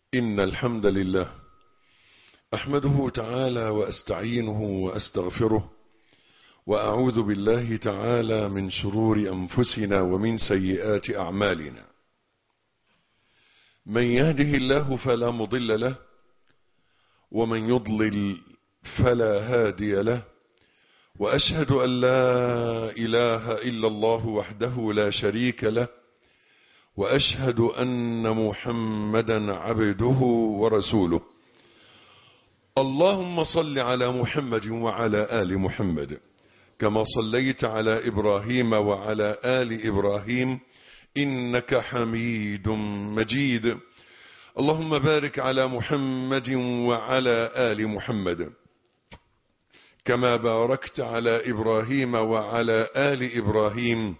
إن الحمد لله أحمده تعالى وأستعينه وأستغفره وأعوذ بالله تعالى من شرور أنفسنا ومن سيئات أعمالنا. من يهده الله فلا مضل له ومن يضلل فلا هادي له، وأشهد أن لا إله إلا الله وحده لا شريك له، وأشهد أن محمدا عبده ورسوله. اللهم صل على محمد وعلى آل محمد كما صليت على إبراهيم وعلى آل إبراهيم إنك حميد مجيد. اللهم بارك على محمد وعلى آل محمد كما باركت على إبراهيم وعلى آل إبراهيم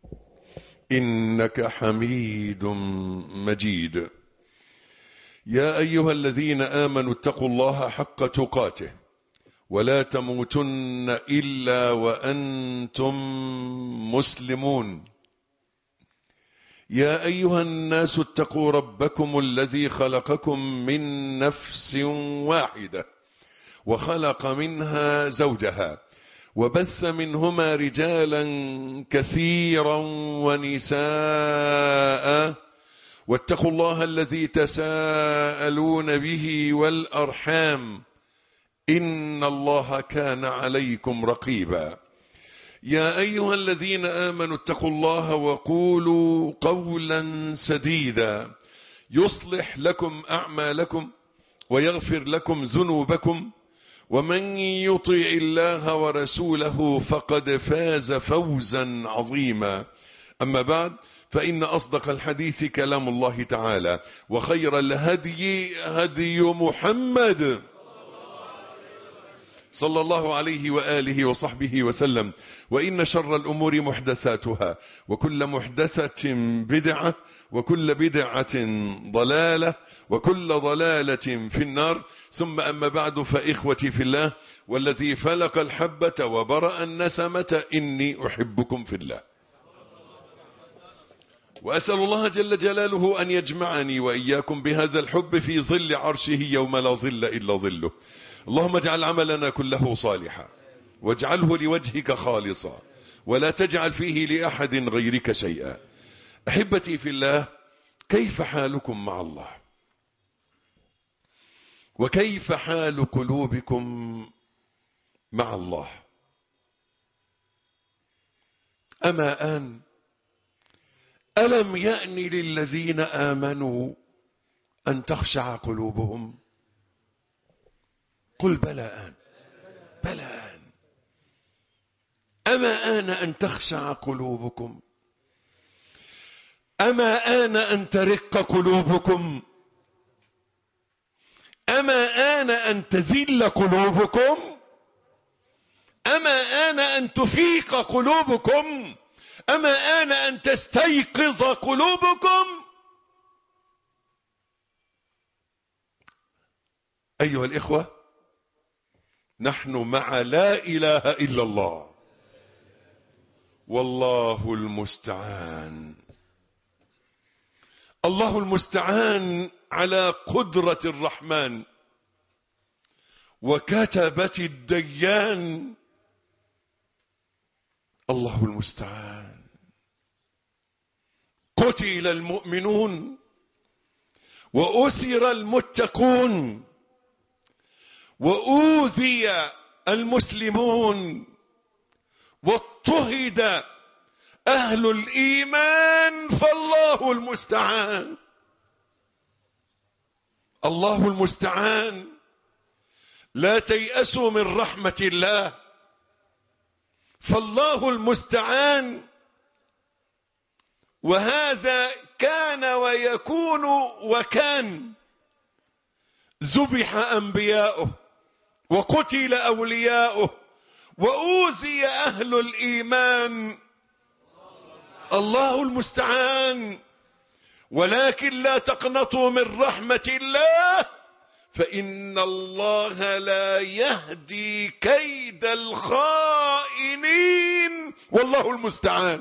إنك حميد مجيد. يا أيها الذين آمنوا اتقوا الله حق تقاته ولا تموتن إلا وأنتم مسلمون. يا أيها الناس اتقوا ربكم الذي خلقكم من نفس واحدة وخلق منها زوجها وبث منهما رجالا كثيرا ونساء، واتقوا الله الذي تساءلون به والأرحام إن الله كان عليكم رقيبا. يا أيها الذين آمنوا اتقوا الله وقولوا قولا سديدا يصلح لكم أعمالكم ويغفر لكم ذنوبكم، ومن يطع الله ورسوله فقد فاز فوزا عظيما. أما بعد، فإن أصدق الحديث كلام الله تعالى، وخير الهدي هدي محمد صلى الله عليه وآله وصحبه وسلم، وإن شر الأمور محدثاتها، وكل محدثة بدعة، وكل بدعة ضلالة، وكل ضلالة في النار. ثم أما بعد، فإخوتي في الله والذي فلق الحبة وبرأ النسمة إني أحبكم في الله، وأسأل الله جل جلاله أن يجمعني وإياكم بهذا الحب في ظل عرشه يوم لا ظل إلا ظله. اللهم اجعل عملنا كله صالحا واجعله لوجهك خالصا ولا تجعل فيه لأحد غيرك شيئا. أحبتي في الله، كيف حالكم مع الله؟ وكيف حال قلوبكم مع الله؟ أما آن ألم يأن للذين آمنوا أن تخشع قلوبهم؟ قل بلى آن، بلى آن. أما آن أن تخشع قلوبكم؟ أما آن أن ترق قلوبكم؟ أما آن أن تذل قلوبكم؟ أما آن أن تفيق قلوبكم؟ أما آن أن تستيقظ قلوبكم؟ أيها الإخوة، نحن مع لا إله إلا الله، والله المستعان. الله المستعان على قدرة الرحمن وكتبة الديان. الله المستعان. قتل المؤمنون وأسر المتقون وأوذي المسلمون واضطهد أهل الإيمان، فالله المستعان. الله المستعان. لا تيأسوا من رحمة الله، فالله المستعان. وهذا كان ويكون وكان. ذبح أنبياؤه وقتل أولياؤه وأوذي أهل الإيمان. الله المستعان. ولكن لا تقنطوا من رحمة الله، فإن الله لا يهدي كيد الخائنين، والله المستعان.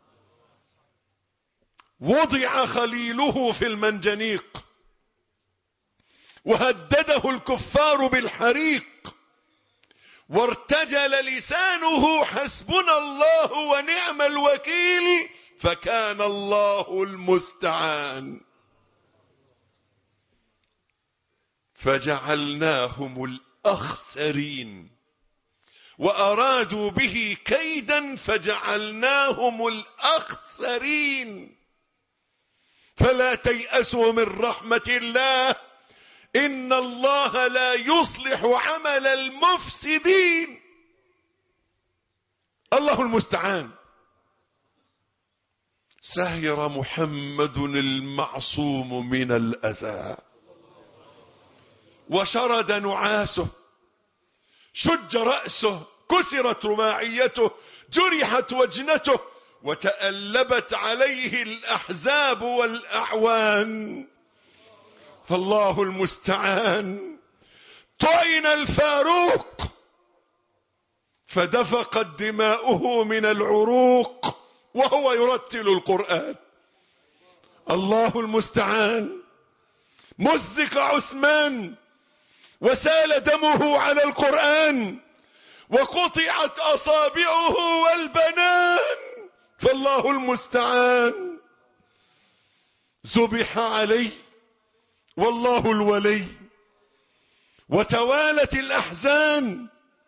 وضع خليله في المنجنيق وهدده الكفار بالحريق، وارتجل لسانه حسبنا الله ونعم الوكيل، فكان الله المستعان. فجعلناهم الأخسرين، وأرادوا به كيدا فجعلناهم الأخسرين. فلا تيأسوا من رحمة الله، إن الله لا يصلح عمل المفسدين. الله المستعان. سهر محمد المعصوم من الأذى، وشرد نعاسه، شج رأسه، كسرت رباعيته، جرحت وجنته، وتألبت عليه الأحزاب والأعوان. فالله المستعان. طعن الفاروق فدفقت دماؤه من العروق وهو يرتل القرآن. الله المستعان. مزق عثمان وسال دمه على القرآن، وقطعت أصابعه والبنان. فالله المستعان. ذبح عليه والله الولي، وتوالت الأحزان.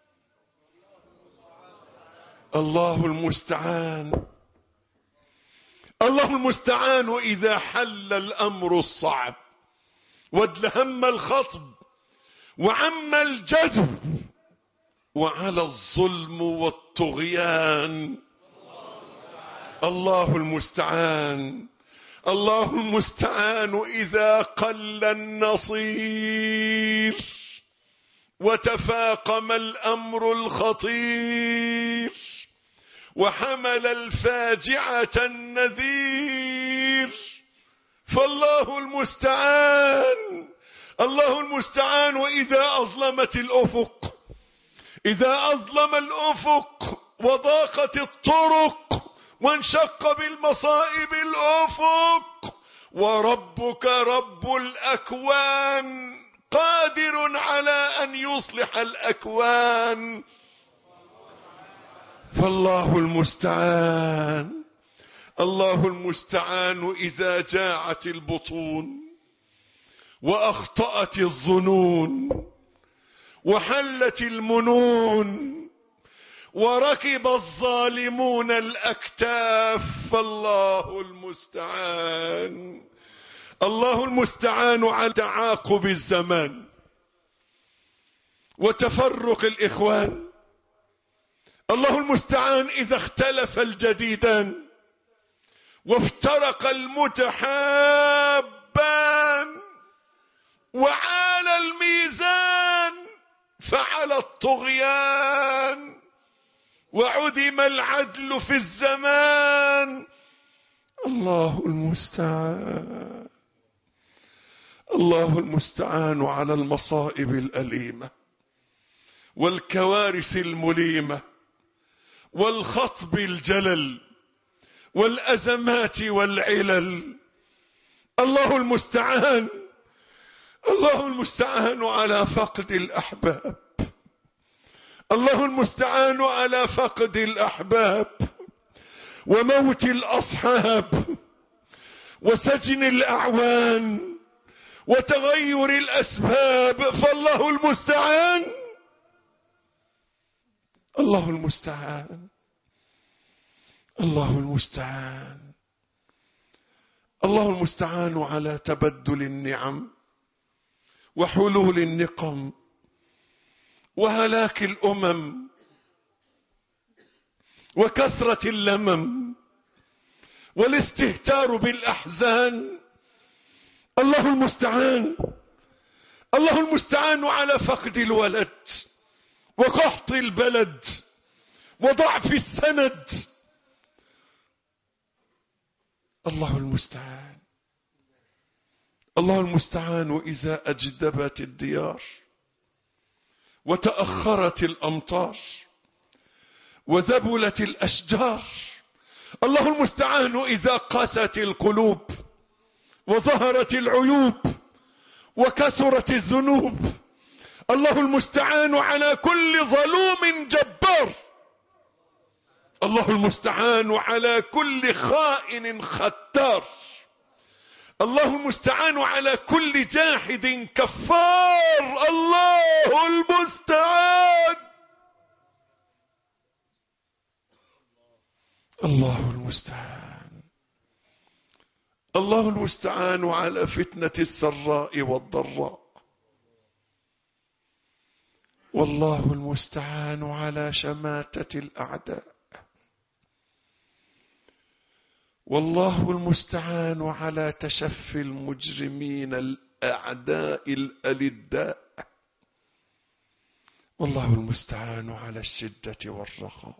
الله المستعان. الله المستعان. إذا حل الأمر الصعب وادلهم الخطب وعم الجدب وعلى الظلم والطغيان، الله المستعان. الله المستعان. إذا قل النصير وتفاقم الأمر الخطير وحمل الفاجعة النذير، فالله المستعان. الله المستعان. وإذا أظلمت الأفق، إذا أظلم الأفق وضاقت الطرق وانشق بالمصائب الأفق، وربك رب الأكوان قادر على أن يصلح الأكوان، فالله المستعان. الله المستعان. إذا جاعت البطون وأخطأت الظنون وحلت المنون وركب الظالمون الأكتاف، فالله المستعان. الله المستعان على تعاقب الزمان وتفرق الإخوان. الله المستعان. إذا اختلف الجديدان وافترق المتحابان وعلى الميزان فعلى الطغيان وعدم العدل في الزمان، الله المستعان. الله المستعان على المصائب الأليمة والكوارث المليمة والخطب الجلل والأزمات والعلل، الله المستعان. الله المستعان على فقد الأحباب، الله المستعان على فقد الأحباب وموت الأصحاب وسجن الأعوان وتغير الأسباب، فالله المستعان. الله المستعان. الله المستعان. الله المستعان على تبدل النعم وحلول النقم وهلاك الأمم وكثرة اللمم والاستهتار بالأحزان، الله المستعان. الله المستعان على فقد الولد وقحط البلد وضعف السند، الله المستعان. الله المستعان. إذا أجدبت الديار وتأخرت الأمطار وذبلت الأشجار، الله المستعان. إذا قست القلوب وظهرت العيوب وكثرت الذنوب. الله المستعان على كل ظلوم جبار. الله المستعان على كل خائن ختار. الله المستعان على كل جاحد كفار. الله المستعان. الله المستعان. الله المستعان على فتنة السراء والضراء. والله المستعان على شماتة الأعداء. والله المستعان على تشفي المجرمين الأعداء الألداء. والله المستعان على الشدة والرخاء.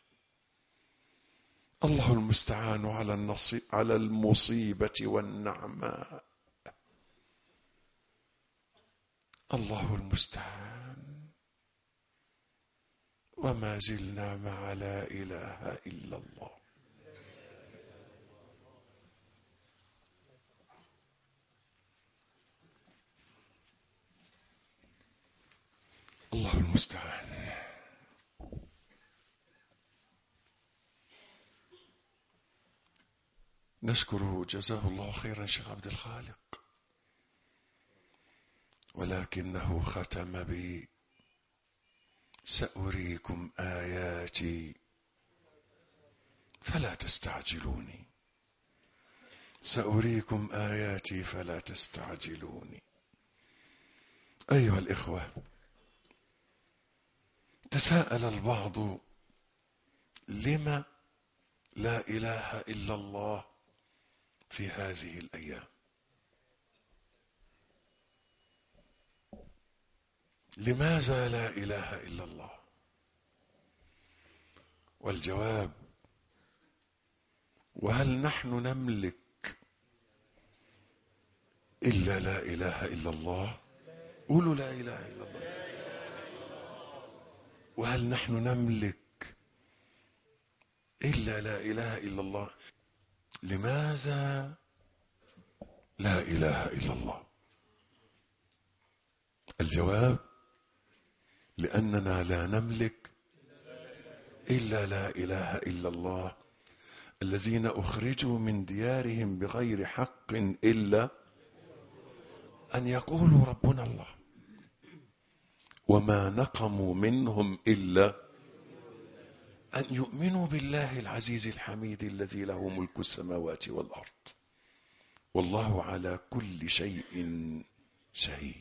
الله المستعان على المصيبة والنعماء. الله المستعان. وما زلنا مع لا إله إلا الله. الله المستعان. نشكره جزاه الله خيرا شيخ عبد الخالق، ولكنه ختم بي: سأريكم آياتي فلا تستعجلوني. سأريكم آياتي فلا تستعجلوني. أيها الإخوة، تساءل البعض: لما لا إله إلا الله في هذه الأيام؟ لماذا لا إله إلا الله؟ والجواب: وهل نحن نملك إلا لا إله إلا الله؟ قولوا لا إله إلا الله. وهل نحن نملك إلا لا إله إلا الله؟ لماذا لا إله إلا الله؟ الجواب: لأننا لا نملك إلا لا إله إلا الله، الذين أخرجوا من ديارهم بغير حق إلا أن يقولوا ربنا الله، وما نقموا منهم إلا أن يؤمنوا بالله العزيز الحميد الذي له ملك السماوات والأرض، والله على كل شيء شهيد.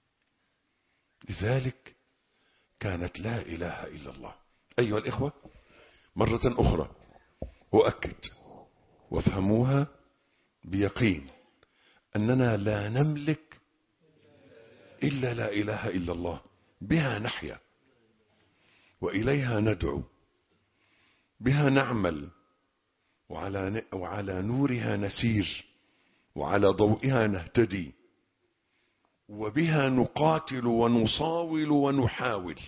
لذلك كانت لا إله إلا الله. أيها الإخوة، مرة أخرى أؤكد وافهموها بيقين أننا لا نملك إلا لا إله إلا الله. بها نحيا وإليها ندعو، بها نعمل، وعلى نورها نسير، وعلى ضوئها نهتدي، وبها نقاتل ونصاول ونحاول.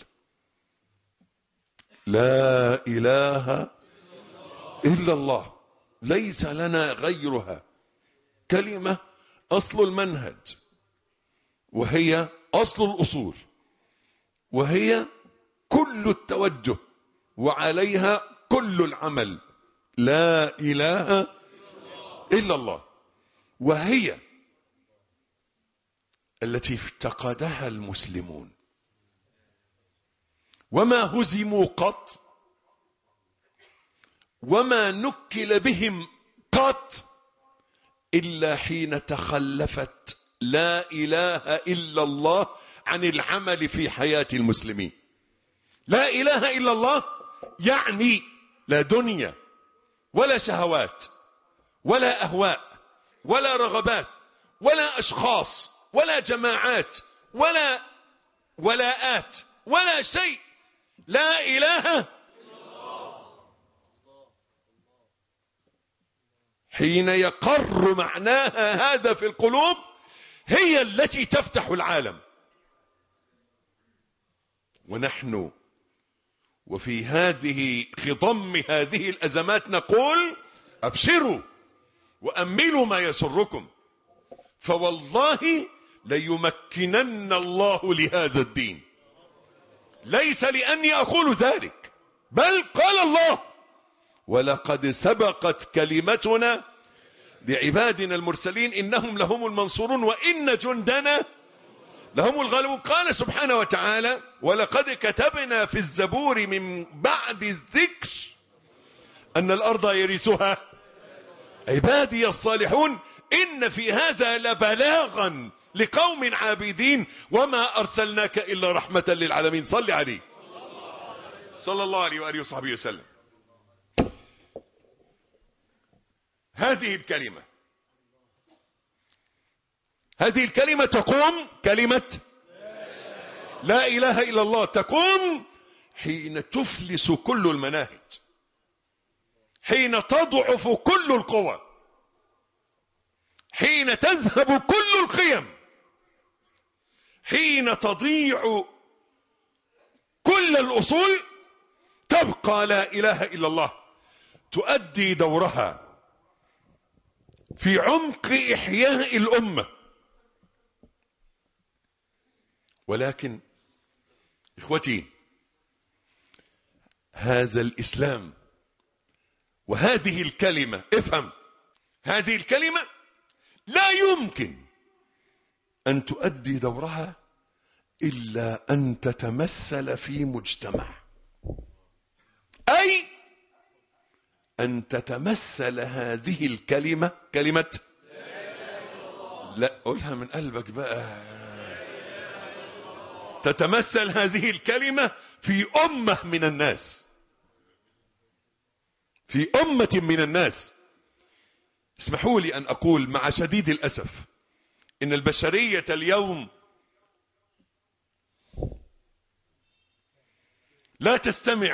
لا إله إلا الله، ليس لنا غيرها. كلمة أصل المنهج، وهي أصل الأصول، وهي كل التوجه، وعليها كل العمل. لا إله إلا الله، وهي التي افتقدها المسلمون، وما هزموا قط، وما نكل بهم قط، إلا حين تخلفت لا إله إلا الله عن العمل في حياة المسلمين. لا إله إلا الله يعني لا دنيا ولا شهوات ولا أهواء ولا رغبات ولا أشخاص ولا جماعات ولا ولاءات ولا شيء. لا إله حين يقر معناها هذا في القلوب هي التي تفتح العالم. ونحن وفي هذه خضم هذه الأزمات نقول: أبشروا وأملوا ما يسركم، فوالله ليمكنن الله لهذا الدين. ليس لأني أقول ذلك، بل قال الله: ولقد سبقت كلمتنا لعبادنا المرسلين إنهم لهم المنصورون وإن جندنا لهم الغالبون. قال سبحانه وتعالى: ولقد كتبنا في الزبور من بعد الذكر أن الأرض يرثها عبادي الصالحون إن في هذا لبلاغا لقوم عابدين وما أرسلناك إلا رحمة للعالمين. صل عليه صلى الله عليه وآله وصحبه وسلم. هذه الكلمة تقوم كلمة لا إله إلا الله، تقوم حين تفلس كل المناهج، حين تضعف كل القوى، حين تذهب كل القيم، حين تضيع كل الأصول، تبقى لا إله إلا الله تؤدي دورها في عمق إحياء الأمة. ولكن إخوتي، هذا الإسلام وهذه الكلمة، افهم، هذه الكلمة لا يمكن أن تؤدي دورها إلا أن تتمثل في مجتمع، أي أن تتمثل هذه الكلمة كلمة لا، قولها من قلبك بقى، تتمثل هذه الكلمة في أمة من الناس، في أمة من الناس. اسمحوا لي أن أقول مع شديد الأسف إن البشرية اليوم لا تستمع،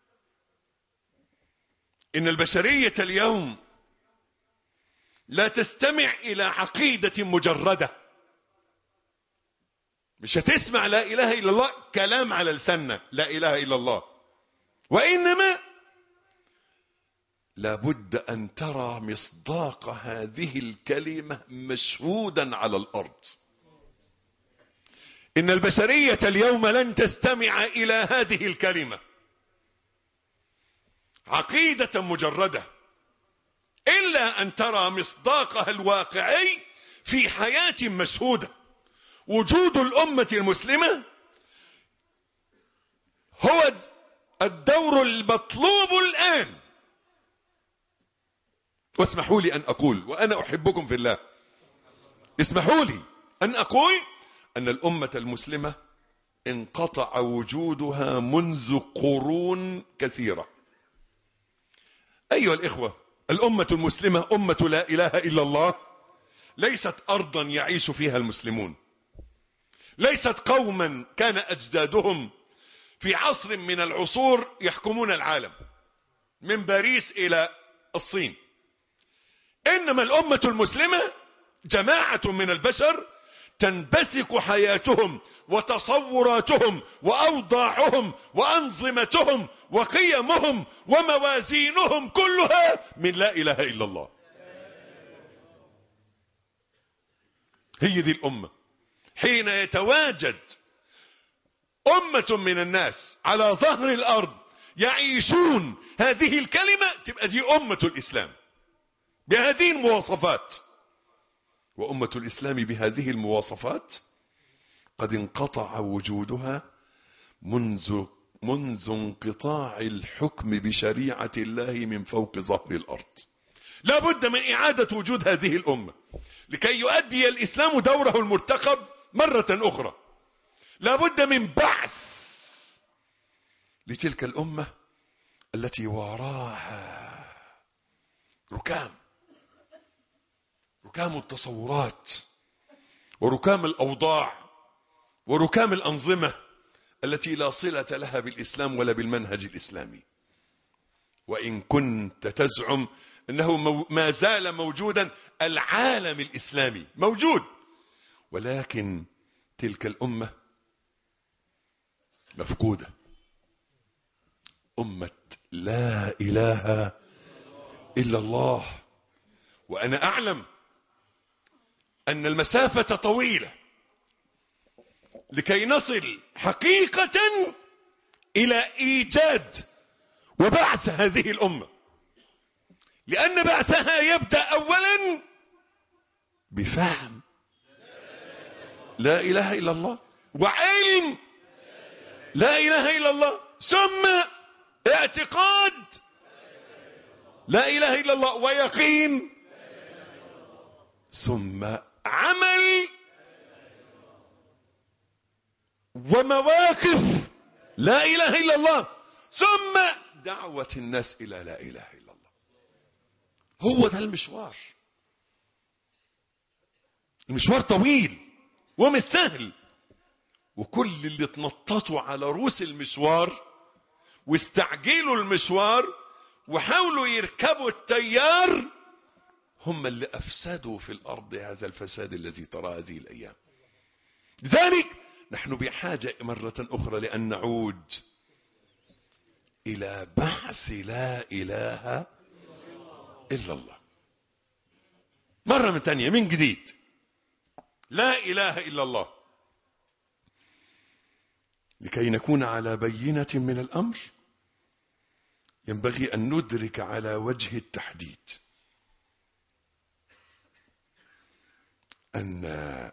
إن البشرية اليوم لا تستمع إلى عقيدة مجردة. مش هتسمع لا إله إلا الله كلام على لساننا لا إله إلا الله، وإنما لابد أن ترى مصداق هذه الكلمة مشهودا على الأرض. إن البشرية اليوم لن تستمع إلى هذه الكلمة عقيدة مجردة إلا أن ترى مصداقها الواقعي في حياة مشهودة. وجود الأمة المسلمة هو الدور المطلوب الآن. واسمحوا لي أن أقول، وأنا أحبكم في الله، اسمحوا لي أن أقول أن الأمة المسلمة انقطع وجودها منذ قرون كثيرة. أيها الإخوة، الأمة المسلمة أمة لا إله إلا الله ليست أرضا يعيش فيها المسلمون، ليست قوما كان أجدادهم في عصر من العصور يحكمون العالم من باريس إلى الصين. إنما الأمة المسلمة جماعة من البشر تنبثق حياتهم وتصوراتهم وأوضاعهم وأنظمتهم وقيمهم وموازينهم كلها من لا إله إلا الله. هي دي الأمة. حين يتواجد أمة من الناس على ظهر الأرض يعيشون هذه الكلمة، تبقى دي أمة الإسلام بهذه المواصفات. وأمة الإسلام بهذه المواصفات قد انقطع وجودها منذ انقطاع الحكم بشريعة الله من فوق ظهر الأرض. لا بد من إعادة وجود هذه الأمة لكي يؤدي الإسلام دوره المرتقب مرة أخرى. لا بد من بعث لتلك الأمة التي وراها ركام التصورات وركام الأوضاع وركام الأنظمة التي لا صلة لها بالإسلام ولا بالمنهج الإسلامي. وإن كنت تزعم أنه ما زال موجودا، العالم الإسلامي موجود، ولكن تلك الأمة مفقودة. أمة لا إله إلا الله. وأنا أعلم أن المسافة طويلة لكي نصل حقيقة إلى إيجاد وبعث هذه الأمة، لأن بعثها يبدأ أولا بفهم لا إله إلا الله، وعلم لا إله إلا الله، ثم اعتقاد لا إله إلا الله، ويقين، ثم عمل ومواقف لا إله إلا الله، ثم دعوة الناس إلى لا إله إلا الله. هو ده المشوار. المشوار طويل ومش سهل، وكل اللي اتنططوا على روس المشوار واستعجلوا المشوار وحاولوا يركبوا التيار هم اللي أفسدوا في الأرض هذا الفساد الذي ترى هذه الأيام. لذلك نحن بحاجة مرة أخرى لأن نعود إلى بحث لا إله إلا الله مرة من تانية من جديد. لا إله إلا الله، لكي نكون على بينة من الأمر ينبغي أن ندرك على وجه التحديد أن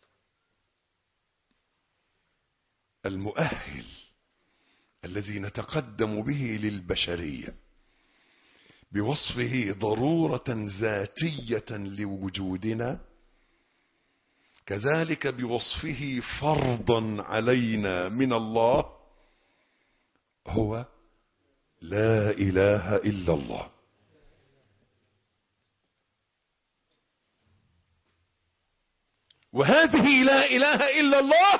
المؤهل الذي نتقدم به للبشرية بوصفه ضرورة ذاتية لوجودنا، كذلك بوصفه فرضا علينا من الله، هو لا إله إلا الله. وهذه لا إله إلا الله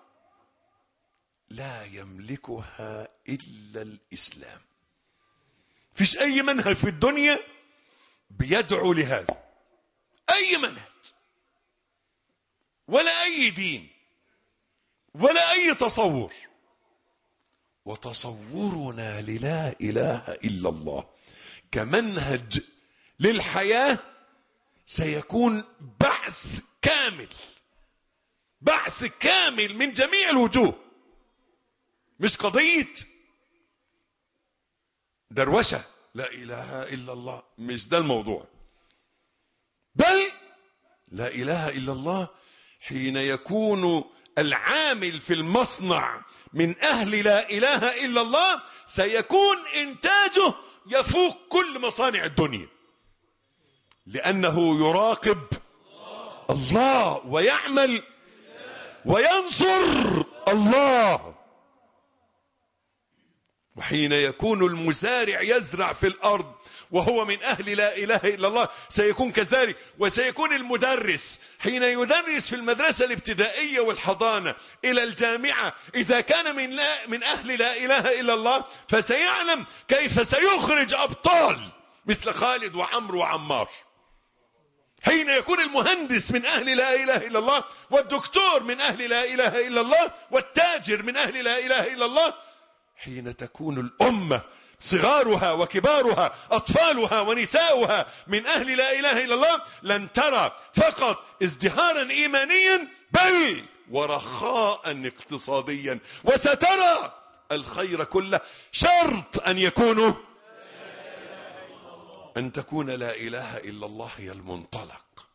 لا يملكها إلا الإسلام. فيش أي منهج في الدنيا بيدعو لهذا، أي منهج ولا أي دين ولا أي تصور. وتصورنا للا إله إلا الله كمنهج للحياة سيكون بعث كامل، بعث كامل من جميع الوجوه، مش قضية دروشة لا إله إلا الله، مش ده الموضوع. بل لا إله إلا الله حين يكون العامل في المصنع من أهل لا إله إلا الله سيكون إنتاجه يفوق كل مصانع الدنيا، لأنه يراقب الله ويعمل وينصر الله. وحين يكون المزارع يزرع في الأرض وهو من أهل لا إله إلا الله سيكون كذلك. وسيكون المدرس حين يدرس في المدرسة الابتدائية والحضانة إلى الجامعة إذا كان من أهل لا إله إلا الله فسيعلم كيف سيخرج أبطال مثل خالد وعمرو وعمار. حين يكون المهندس من أهل لا إله إلا الله، والدكتور من أهل لا إله إلا الله، والتاجر من أهل لا إله إلا الله، حين تكون الأمة صغارها وكبارها أطفالها ونساؤها من أهل لا إله إلا الله لن ترى فقط ازدهارا إيمانيا بل ورخاء اقتصاديا، وسترى الخير كله. شرط أن يكونوا أن تكون لا إله إلا الله هي المنطلق،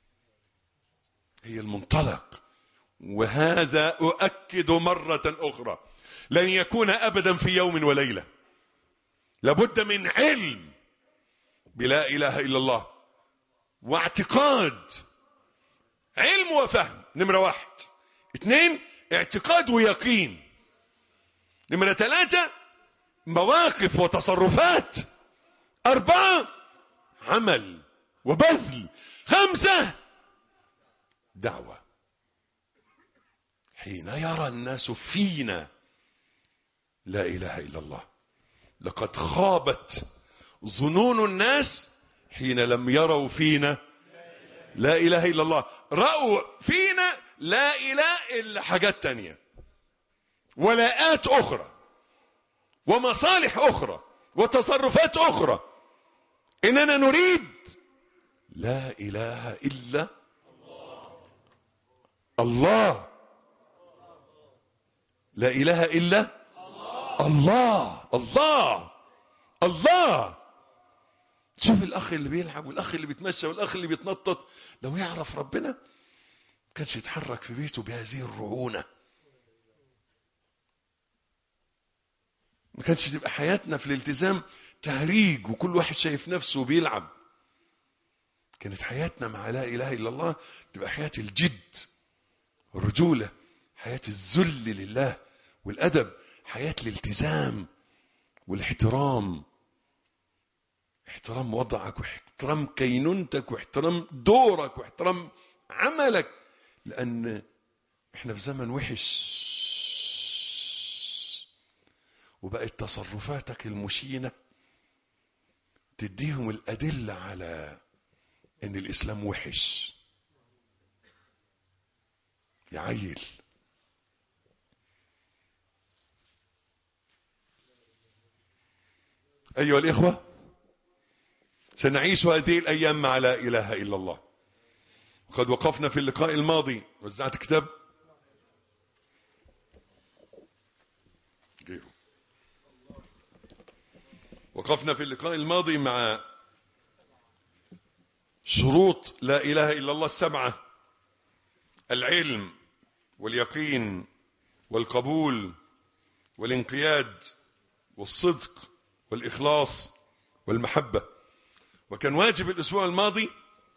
هي المنطلق. وهذا أؤكد مرة أخرى لن يكون أبدا في يوم وليلة. لابد من علم بلا إله إلا الله واعتقاد، علم وفهم نمرة 1. 2 اعتقاد ويقين. نمرة 3 مواقف وتصرفات. 4 عمل وبذل. 5 دعوة. حين يرى الناس فينا لا إله إلا الله لقد خابت ظنون الناس حين لم يروا فينا لا إله إلا الله. رأوا فينا لا إله إلا حاجات تانية ولاءات أخرى ومصالح أخرى وتصرفات أخرى. إننا نريد لا إله إلا الله. لا إله إلا الله. الله الله. شوف الأخ اللي بيلعب والأخ اللي بيتمشى والأخ اللي بيتنطط، لو يعرف ربنا كانش يتحرك في بيته بهذه الرعونة، ما كانش تبقى حياتنا في الالتزام تهريج وكل واحد شايف نفسه وبيلعب. كانت حياتنا مع لا إله إلا الله تبقى حياة الجد والرجولة، حياة الذل لله والأدب، حياة الالتزام والاحترام، احترام وضعك واحترام كينونتك واحترام دورك واحترام عملك، لأن احنا في زمن وحش وبقت تصرفاتك المشينة تديهم الأدلة على ان الإسلام وحش. يا عيل، أيها الإخوة، سنعيش هذه الأيام مع لا إله إلا الله. وقد وقفنا في اللقاء الماضي، وزعت كتاب غيره، وقفنا في اللقاء الماضي مع شروط لا إله إلا الله السبعة: العلم واليقين والقبول والانقياد والصدق والإخلاص والمحبة. وكان واجب الأسبوع الماضي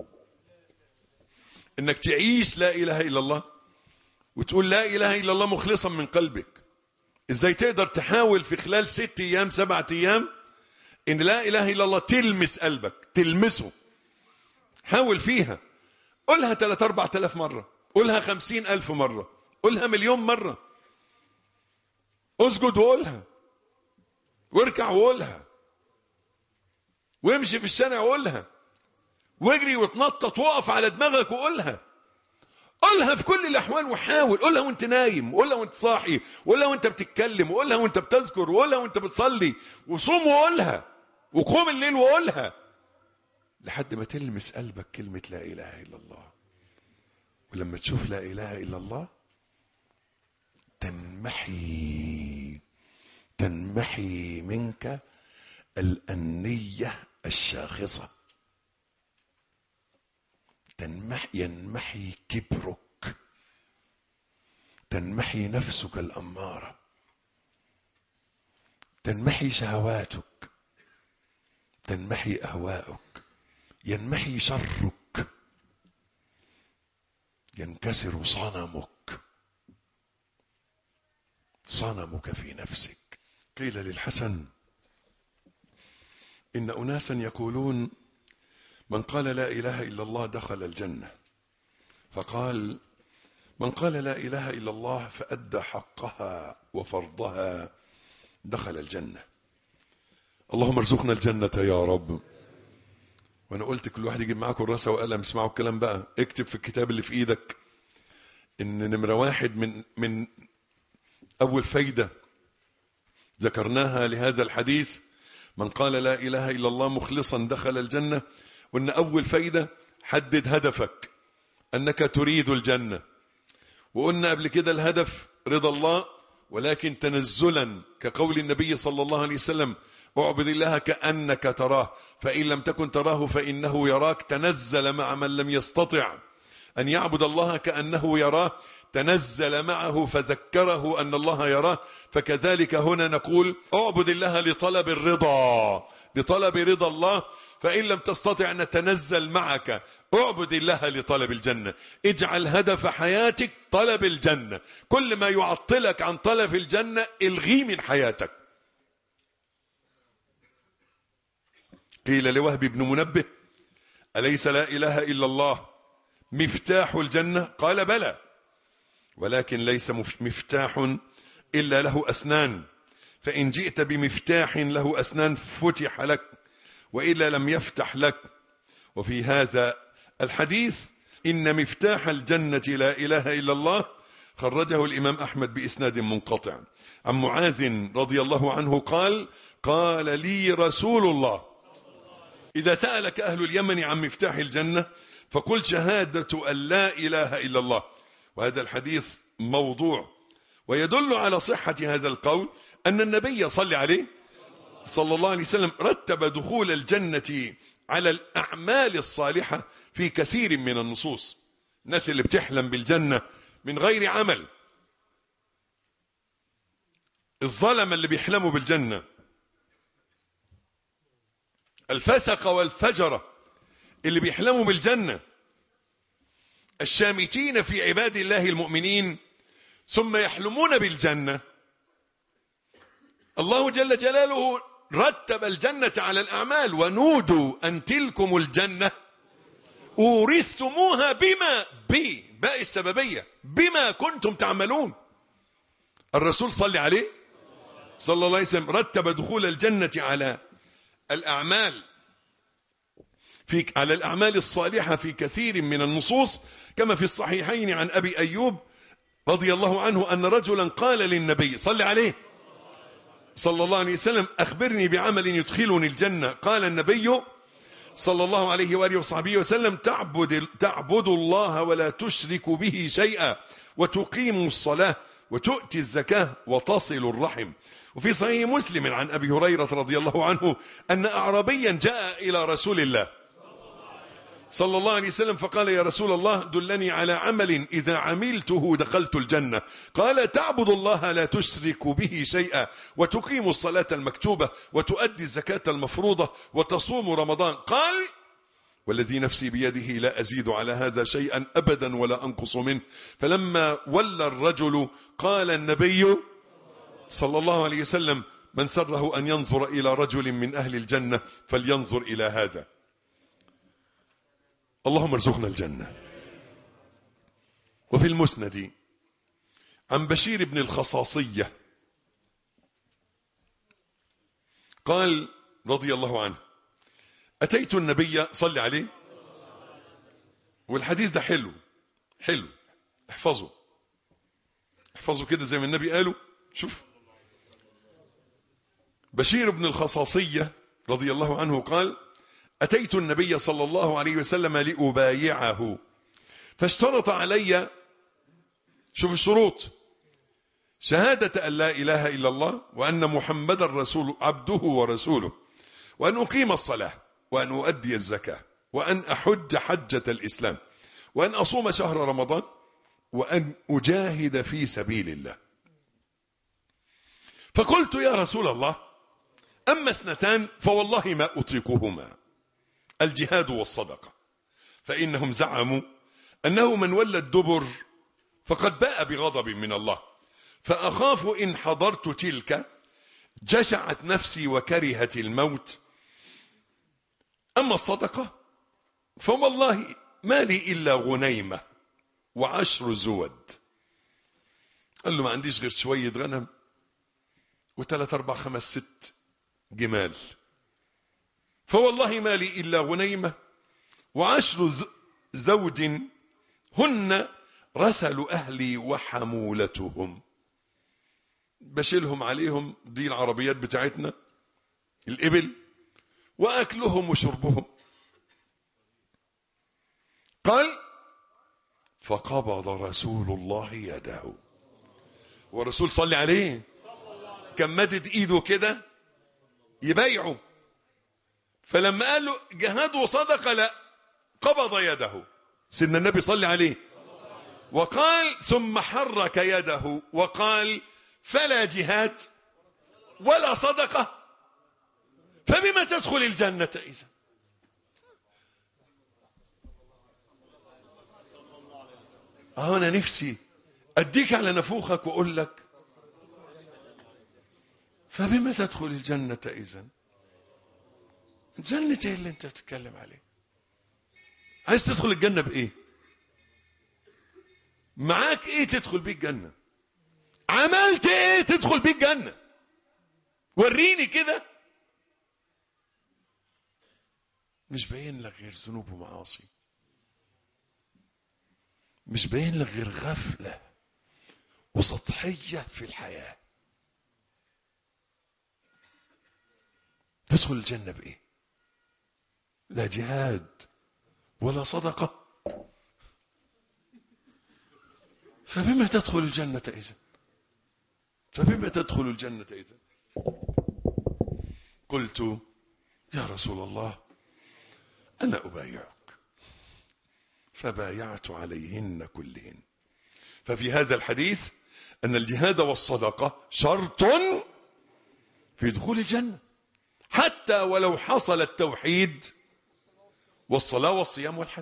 انك تعيش لا إله إلا الله وتقول لا إله إلا الله مخلصا من قلبك. ازاي تقدر تحاول في خلال 6 أيام 7 أيام ان لا إله إلا الله تلمس قلبك، تلمسه. حاول فيها، قولها 3-4 آلاف مرة، قولها 50,000 مرة، قولها 1,000,000 مرة. اسجد وقولها، واركع وقولها، وامشي في الشارع وقولها، واجري وتنطط وقف على دماغك وقولها. قولها في كل الأحوال، وحاول. قولها وانت نايم، وقولها وانت صاحي، وقولها وانت بتتكلم، وقولها وانت بتذكر، وقولها وانت بتصلي، وصوم وقولها، وقوم الليل وقولها، لحد ما تلمس قلبك كلمة لا إله إلا الله. ولما تشوف لا إله إلا الله تنمحي منك الأنية الشاخصة، ينمحي كبرك، تنمحي نفسك الأمارة، تنمحي شهواتك، تنمحي أهواؤك، ينمحي شرك، ينكسر صنمك في نفسك. قيل للحسن: إن أناسا يقولون من قال لا إله إلا الله دخل الجنة. فقال: من قال لا إله إلا الله فأدى حقها وفرضها دخل الجنة. اللهم ارزقنا الجنة يا رب. وانا قلت كل واحد يجيب معاه كراسة وقلم، اسمعوا الكلام بقى، اكتب في الكتاب اللي في ايدك ان نمرة 1 من اول فايدة ذكرناها لهذا الحديث: من قال لا إله إلا الله مخلصا دخل الجنة. وان اول فايدة: حدد هدفك انك تريد الجنة. وقلنا قبل كده الهدف رضا الله، ولكن تنزلا، كقول النبي صلى الله عليه وسلم: اعبد الله كأنك تراه فإن لم تكن تراه فإنه يراك. تنزل مع من لم يستطع أن يعبد الله كأنه يراه، تنزل معه فذكره أن الله يراه. فكذلك هنا نقول: اعبد الله لطلب الرضا، لطلب رضا الله. فإن لم تستطع أن نتنزل معك، اعبد الله لطلب الجنة. اجعل هدف حياتك طلب الجنة. كل ما يعطلك عن طلب الجنة الغيه من حياتك. قيل لوهب بن منبه: أليس لا إله إلا الله مفتاح الجنة؟ قال: بلى، ولكن ليس مفتاح إلا له أسنان، فإن جئت بمفتاح له أسنان فتح لك، وإلا لم يفتح لك. وفي هذا الحديث إن مفتاح الجنة لا إله إلا الله، خرجه الإمام أحمد بإسناد منقطع عن معاذ رضي الله عنه قال: قال لي رسول الله: إذا سألك أهل اليمن عن مفتاح الجنة فقل شهادة أن لا إله إلا الله. وهذا الحديث موضوع، ويدل على صحة هذا القول أن النبي صلى عليه صلى الله عليه وسلم رتب دخول الجنة على الأعمال الصالحة في كثير من النصوص. الناس اللي بتحلم بالجنة من غير عمل، الظلم اللي بيحلموا بالجنة، الفسق والفجرة اللي بيحلموا بالجنة، الشامتين في عباد الله المؤمنين ثم يحلمون بالجنة. الله جل جلاله رتب الجنة على الأعمال، ونودوا أن تلكم الجنة أورثتموها باء السببية بما كنتم تعملون. الرسول صلى عليه صلى الله عليه وسلم رتب دخول الجنة على الأعمال على الأعمال الصالحة في كثير من النصوص، كما في الصحيحين عن أبي أيوب رضي الله عنه أن رجلا قال للنبي صلى عليه صلى الله عليه وسلم أخبرني بعمل يدخلني الجنة. قال النبي صلى الله عليه وآله وصحبه وسلم تعبد الله ولا تشرك به شيئا وتقيم الصلاة وتؤتي الزكاة وتصل الرحم. وفي صحيح مسلم عن أبي هريرة رضي الله عنه أن أعرابيا جاء إلى رسول الله صلى الله عليه وسلم فقال يا رسول الله دلني على عمل إذا عملته دخلت الجنة. قال تعبد الله لا تشرك به شيئا وتقيم الصلاة المكتوبة وتؤدي الزكاة المفروضة وتصوم رمضان. قال والذي نفسي بيده لا أزيد على هذا شيئا أبدا ولا أنقص منه. فلما ولى الرجل قال النبي صلى الله عليه وسلم من سره أن ينظر إلى رجل من أهل الجنة فلينظر إلى هذا. اللهم ارزقنا الجنة. وفي المسند عن بشير بن الخصاصية قال رضي الله عنه أتيت النبي صلى عليه، والحديث ده حلو احفظه كده زي ما النبي قاله. شوف بشير بن الخصاصية رضي الله عنه قال أتيت النبي صلى الله عليه وسلم لأبايعه فاشترط علي، شوف الشروط، شهادة أن لا إله إلا الله وأن محمد رسول عبده ورسوله وأن أقيم الصلاة وأن أؤدي الزكاة وأن أحج حجة الإسلام وأن أصوم شهر رمضان وأن أجاهد في سبيل الله. فقلت يا رسول الله أما اثنتان فوالله ما أطيقهما، الجهاد والصدقة، فإنهم زعموا أنه من ولى الدبر فقد باء بغضب من الله، فأخاف إن حضرت تلك جشعت نفسي وكرهت الموت. أما الصدقة فوالله ما لي إلا غنيمة و10 زود. قال له ما عنديش غير شوية غنم و3 4 5 6 جمال، فوالله ما لي إلا غنيمة و10 زود هن رسل أهلي وحمولتهم، بشيلهم عليهم، دي العربيات بتاعتنا الإبل، وأكلهم وشربهم. قال فقبض رسول الله يده، ورسول صلى عليه كان مدد ايده كده يبايعه، فلما قال له جهاد وصدقة لا، قبض يده سيدنا النبي صلى عليه وقال ثم حرك يده وقال فلا جهاد ولا صدقة فبما تدخل الجنة إذا. أنا نفسي أديك على نفوخك وأقول لك فبما تدخل الجنة إذا. جنة ايه اللي انت بتتكلم عليه؟ عايز تدخل الجنة بإيه؟ معاك ايه تدخل بيه الجنة؟ عملت ايه تدخل بيه الجنة؟ وريني كده. مش باين لك غير ذنوب ومعاصي، مش باين لك غير غفلة وسطحية في الحياة. تدخل الجنة بإيه؟ لا جهاد ولا صدقة، فبما تدخل الجنة إذن؟ فبما تدخل الجنة إذا؟ قلت يا رسول الله أنا أبايعك. فبايعت عليهن كلهن. ففي هذا الحديث أن الجهاد والصدقة شرط في دخول الجنة، حتى ولو حصل التوحيد والصلاة والصيام والحج.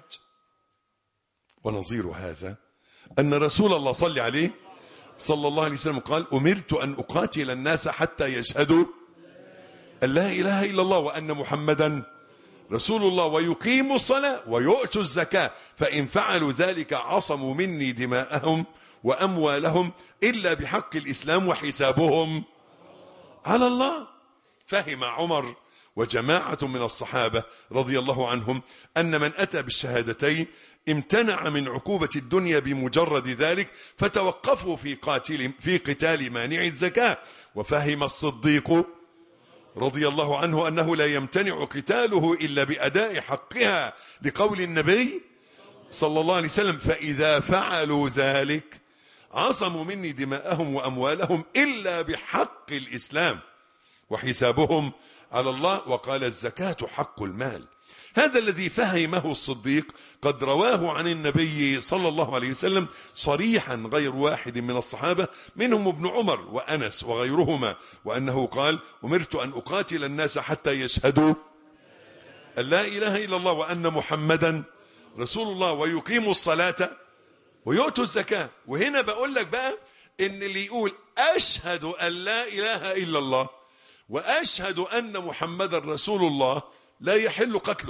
ونظير هذا أن رسول الله صلى عليه صلى الله عليه وسلم قال: أمرت أن أقاتل الناس حتى يشهدوا أن لا إله إلا الله وأن محمدا رسول الله ويقيموا الصلاة ويؤتوا الزكاة، فإن فعلوا ذلك عصموا مني دماءهم وأموالهم إلا بحق الإسلام وحسابهم على الله. فهم عمر وجماعة من الصحابة رضي الله عنهم أن من أتى بالشهادتين امتنع من عقوبة الدنيا بمجرد ذلك، فتوقفوا في قتال مانع الزكاة. وفهم الصديق رضي الله عنه أنه لا يمتنع قتاله إلا بأداء حقها، لقول النبي صلى الله عليه وسلم: فإذا فعلوا ذلك عصموا مني دماءهم وأموالهم إلا بحق الإسلام وحسابهم على الله. وقال: الزكاة حق المال. هذا الذي فهمه الصديق قد رواه عن النبي صلى الله عليه وسلم صريحا غير واحد من الصحابة، منهم ابن عمر وأنس وغيرهما، وأنه قال: أمرت أن أقاتل الناس حتى يشهدوا أن لا إله إلا الله وأن محمدا رسول الله ويقيموا الصلاة ويؤتوا الزكاة. وهنا بقول لك بقى إن اللي يقول أشهد أن لا إله إلا الله وأشهد أن محمدا رسول الله لا يحل قتله،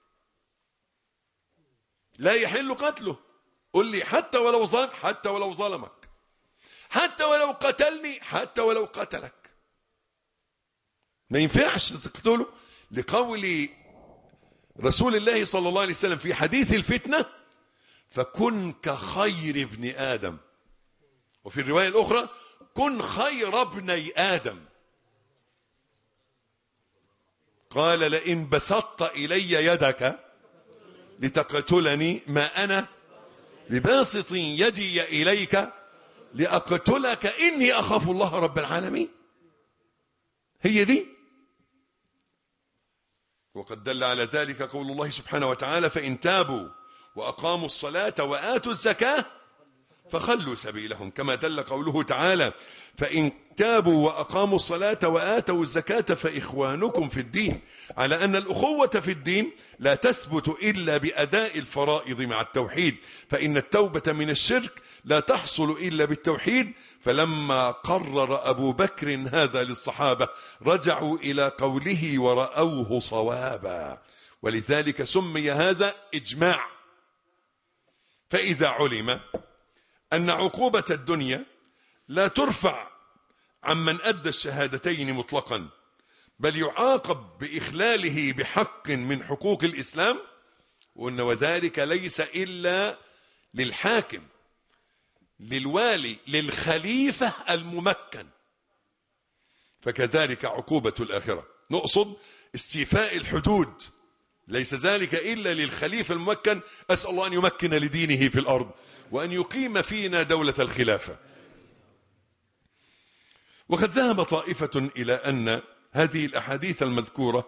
لا يحل قتله. قل لي حتى ولو ظلم، حتى ولو ظلمك، حتى ولو قتلني، حتى ولو قتلك، ما ينفعش تقتله، لقول رسول الله صلى الله عليه وسلم في حديث الفتنة: فكن كخير ابن آدم. وفي الرواية الأخرى: كن خير ابني آدم. قال: لئن بسطت إلي يدك لتقتلني ما أنا بباسط يدي إليك لأقتلك إني أخاف الله رب العالمين. هي دي. وقد دل على ذلك قول الله سبحانه وتعالى: فإن تابوا وأقاموا الصلاة وآتوا الزكاة فخلوا سبيلهم، كما دل قوله تعالى: فإن تابوا وأقاموا الصلاة وآتوا الزكاة فإخوانكم في الدين، على أن الأخوة في الدين لا تثبت إلا بأداء الفرائض مع التوحيد، فإن التوبة من الشرك لا تحصل إلا بالتوحيد. فلما قرر أبو بكر هذا للصحابة رجعوا إلى قوله ورأوه صوابا، ولذلك سمي هذا إجماع. فإذا علم أن عقوبة الدنيا لا ترفع عمن أدى الشهادتين مطلقا، بل يعاقب بإخلاله بحق من حقوق الإسلام، وذلك ليس إلا للحاكم، للوالي، للخليفة الممكن. فكذلك عقوبة الآخرة، نقصد استيفاء الحدود، ليس ذلك إلا للخليفة الممكن. أسأل الله أن يمكن لدينه في الأرض وأن يقيم فينا دولة الخلافة. وقد ذهب طائفة إلى أن هذه الأحاديث المذكورة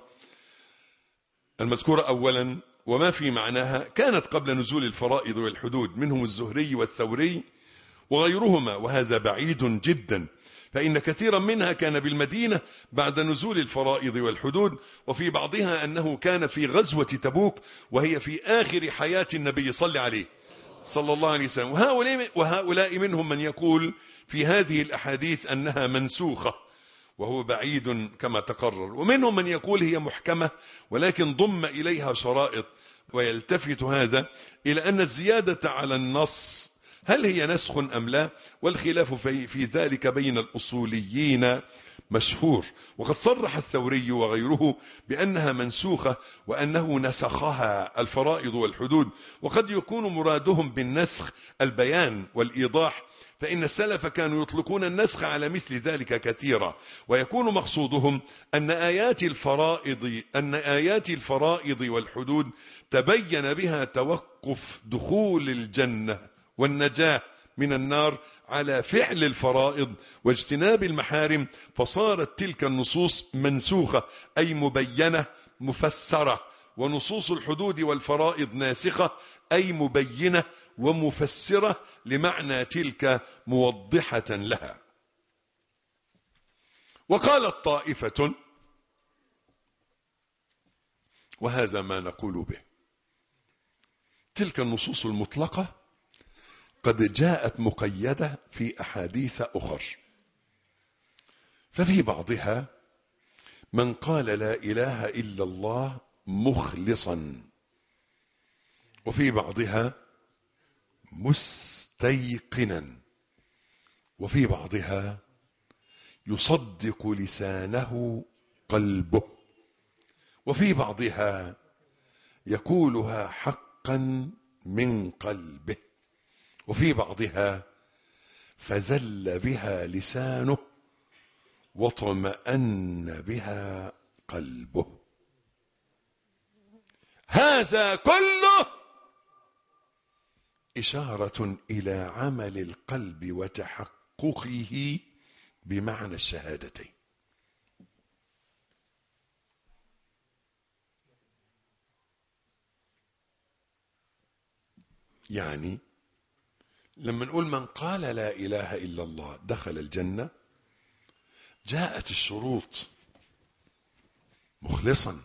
أولا وما في معناها كانت قبل نزول الفرائض والحدود، منهم الزهري والثوري وغيرهما، وهذا بعيد جدا، فإن كثيرا منها كان بالمدينة بعد نزول الفرائض والحدود، وفي بعضها أنه كان في غزوة تبوك وهي في آخر حياة النبي صلى الله عليه وسلم. وهؤلاء منهم من يقول في هذه الأحاديث أنها منسوخة، وهو بعيد كما تقرر، ومنهم من يقول هي محكمة ولكن ضم إليها شرائط. ويلتفت هذا إلى أن الزيادة على النص هل هي نسخ أم لا، والخلاف في ذلك بين الأصوليين مشهور. وقد صرح الثوري وغيره بأنها منسوخة، وأنه نسخها الفرائض والحدود، وقد يكون مرادهم بالنسخ البيان والإيضاح، فإن السلف كانوا يطلقون النسخ على مثل ذلك كثيرا، ويكون مقصودهم أن آيات الفرائض والحدود تبين بها توقف دخول الجنة والنجاة من النار على فعل الفرائض واجتناب المحارم، فصارت تلك النصوص منسوخة أي مبينة مفسرة، ونصوص الحدود والفرائض ناسخة أي مبينة ومفسرة لمعنى تلك موضحة لها. وقالت طائفة، وهذا ما نقول به، تلك النصوص المطلقة قد جاءت مقيدة في أحاديث أخر، ففي بعضها من قال لا إله إلا الله مخلصا، وفي بعضها مستيقنا، وفي بعضها يصدق لسانه قلبه، وفي بعضها يقولها حقا من قلبه، وفي بعضها فزل بها لسانه واطمأن بها قلبه. هذا كله إشارة إلى عمل القلب وتحققه بمعنى الشهادتين. يعني لما نقول من قال لا إله إلا الله دخل الجنة، جاءت الشروط: مخلصا،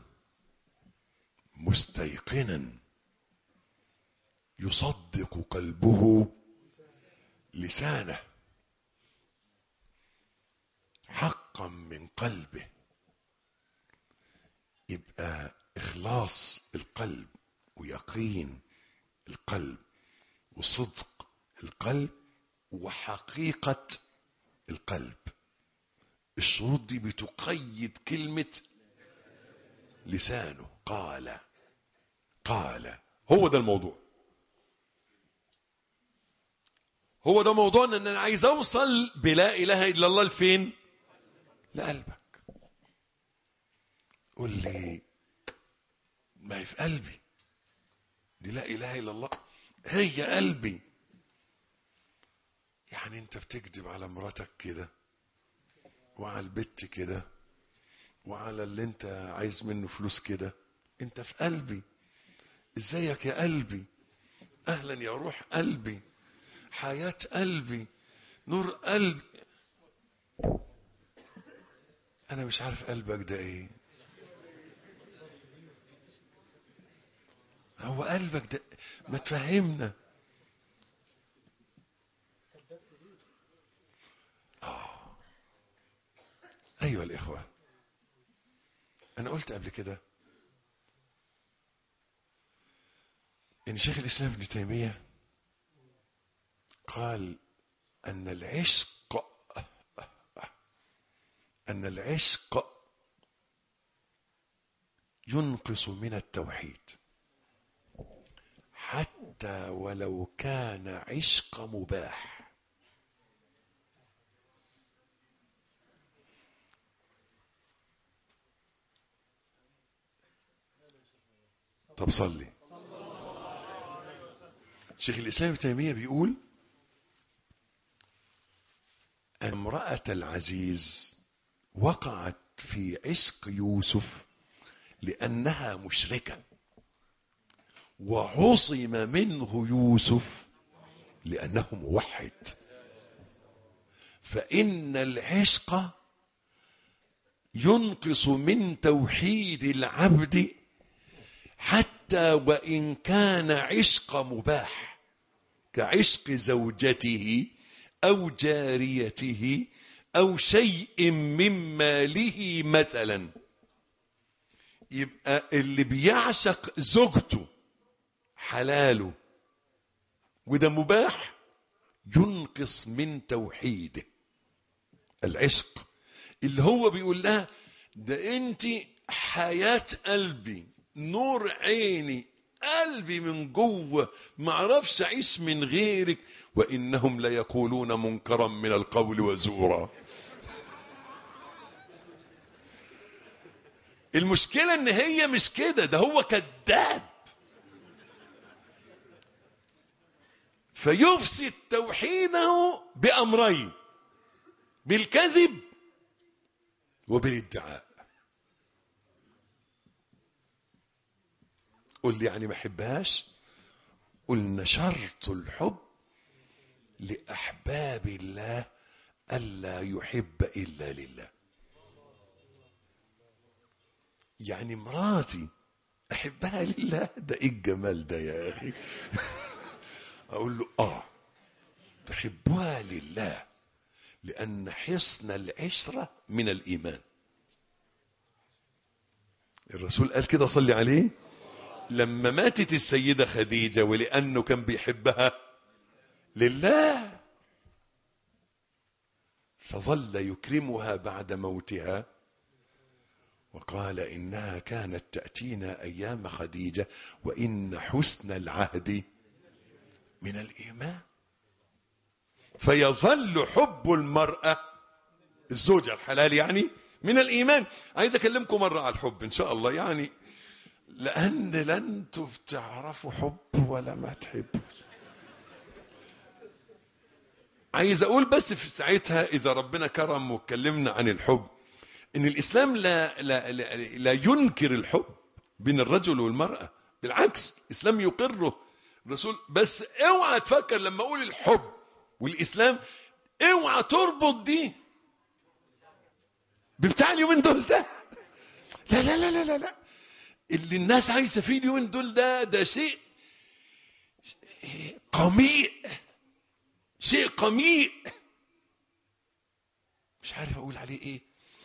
مستيقنا، يصدق قلبه لسانه، حقا من قلبه. يبقى إخلاص القلب ويقين القلب وصدق القلب وحقيقة القلب. الشروط دي بتقيد كلمة لسانه. قال هو ده الموضوع. هو ده موضوع ان انا عايز اوصل بلا اله الا الله لفين؟ لقلبك. قول لي ما هي في قلبي دي لا اله الا الله، هي قلبي. يعني انت بتكذب على مراتك كده، وعلى البت كده، وعلى اللي انت عايز منه فلوس كده، انت في قلبي. ازيك يا قلبي؟ اهلا يا روح قلبي، حياة قلبي، نور قلبي. انا مش عارف قلبك ده ايه. هو قلبك ده ما تفهمنا. ايها الاخوة، انا قلت قبل كده ان شيخ الاسلام ابن تيمية قال ان العشق ينقص من التوحيد حتى ولو كان عشق مباح. طب صلي. شيخ الإسلام ابن تيمية بيقول امرأة العزيز وقعت في عشق يوسف لأنها مشركة، وعصم منه يوسف لأنه موحد. فإن العشق ينقص من توحيد العبد حتى وإن كان عشق مباح، كعشق زوجته أو جاريته أو شيء من ماله مثلا. يبقى اللي بيعشق زوجته حلاله وده مباح ينقص من توحيده. العشق اللي هو بيقول لها ده انت حياة قلبي، نور عيني، قلبي من جوه، معرفش اعيش من غيرك، وانهم ليقولون منكرا من القول وزورا. المشكلة ان هي مش كده، ده هو كذاب. فيفسد توحيده بأمرين: بالكذب وبالادعاء. قل لي يعني ما حبهاش؟ قلنا شرط الحب لأحباب الله ألا يحب إلا لله. يعني مراتي أحبها لله؟ ده إيه الجمال ده يا أخي. أقول له تحبها لله لأن حسن العشرة من الإيمان. الرسول قال كده صلي عليه لما ماتت السيدة خديجة، ولأنه كان بيحبها لله فظل يكرمها بعد موتها، وقال إنها كانت تأتينا أيام خديجة وإن حسن العهد من الإيمان. فيظل حب المرأة الزوجة الحلال يعني من الإيمان. عايز أكلمكم مرة على الحب إن شاء الله، يعني لأن لن تعرفوا حب ولا ما تحبوا. عايز أقول بس في ساعتها إذا ربنا كرم واتكلمنا عن الحب، إن الإسلام لا ينكر الحب بين الرجل والمرأة، بالعكس الإسلام يقره الرسول. بس اوعى تفكر لما أقول الحب والإسلام اوعى تربط دي ببتاع اليومين دول ده. لا لا لا لا لا، اللي الناس عايزة فيه اليومين دول ده شيء قميء، شيء قميء، مش عارف اقول عليه ايه.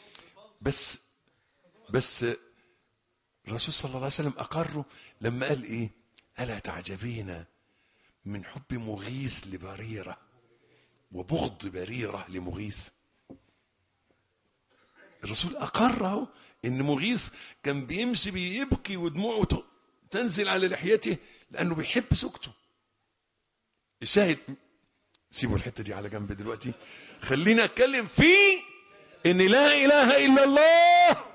بس الرسول صلى الله عليه وسلم اقره لما قال ايه: الا تعجبين من حب مغيث لبريرة وبغض بريرة لمغيث. الرسول اقره ان مغيث كان بيمشي بيبكي ودموعه تنزل على لحيته لانه بيحب زوجته. الشاهد، سيبوا الحتة دي على جنب دلوقتي، خلينا اتكلم في ان لا اله الا الله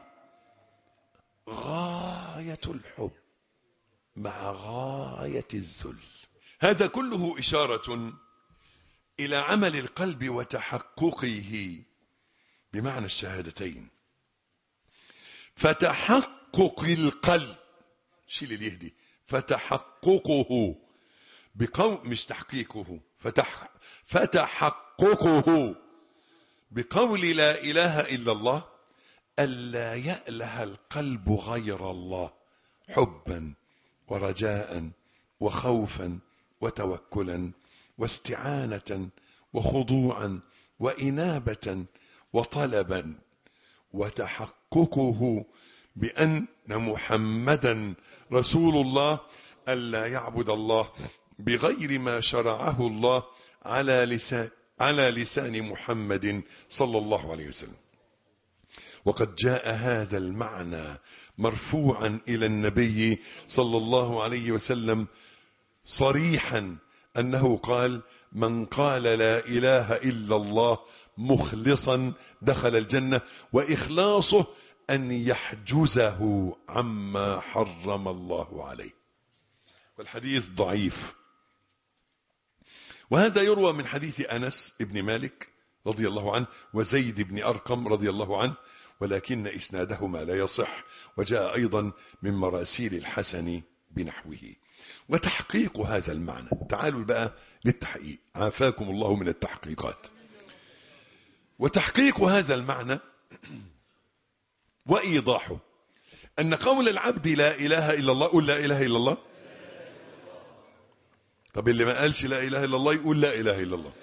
غاية الحب مع غاية الذل. هذا كله إشارة إلى عمل القلب وتحققه بمعنى الشهادتين. فتحقق القلب، شيل اليهدي، فتحققه مش تحقيقه، فتحققه بقول لا إله إلا الله ألا يأله القلب غير الله حبا ورجاء وخوفا وتوكلا واستعانة وخضوعا وإنابة وطلبا. وتحققه بأن محمدا رسول الله ألا يعبد الله بغير ما شرعه الله على لسان محمد صلى الله عليه وسلم. وقد جاء هذا المعنى مرفوعا إلى النبي صلى الله عليه وسلم صريحا أنه قال: من قال لا إله إلا الله مخلصا دخل الجنة، وإخلاصه أن يحجزه عما حرم الله عليه. والحديث ضعيف، وهذا يروى من حديث أنس بن مالك رضي الله عنه وزيد بن أرقم رضي الله عنه، ولكن إسنادهما لا يصح، وجاء أيضا من مراسيل الحسن بنحوه. وتحقيق هذا المعنى، تعالوا بقى للتحقيق، عافاكم الله من التحقيقات. وتحقيق هذا المعنى وإيضاحه أن قول العبد لا إله إلا الله، قل لا إله إلا الله. طب اللي ما قالش لا إله إلا الله يقول لا إله إلا الله.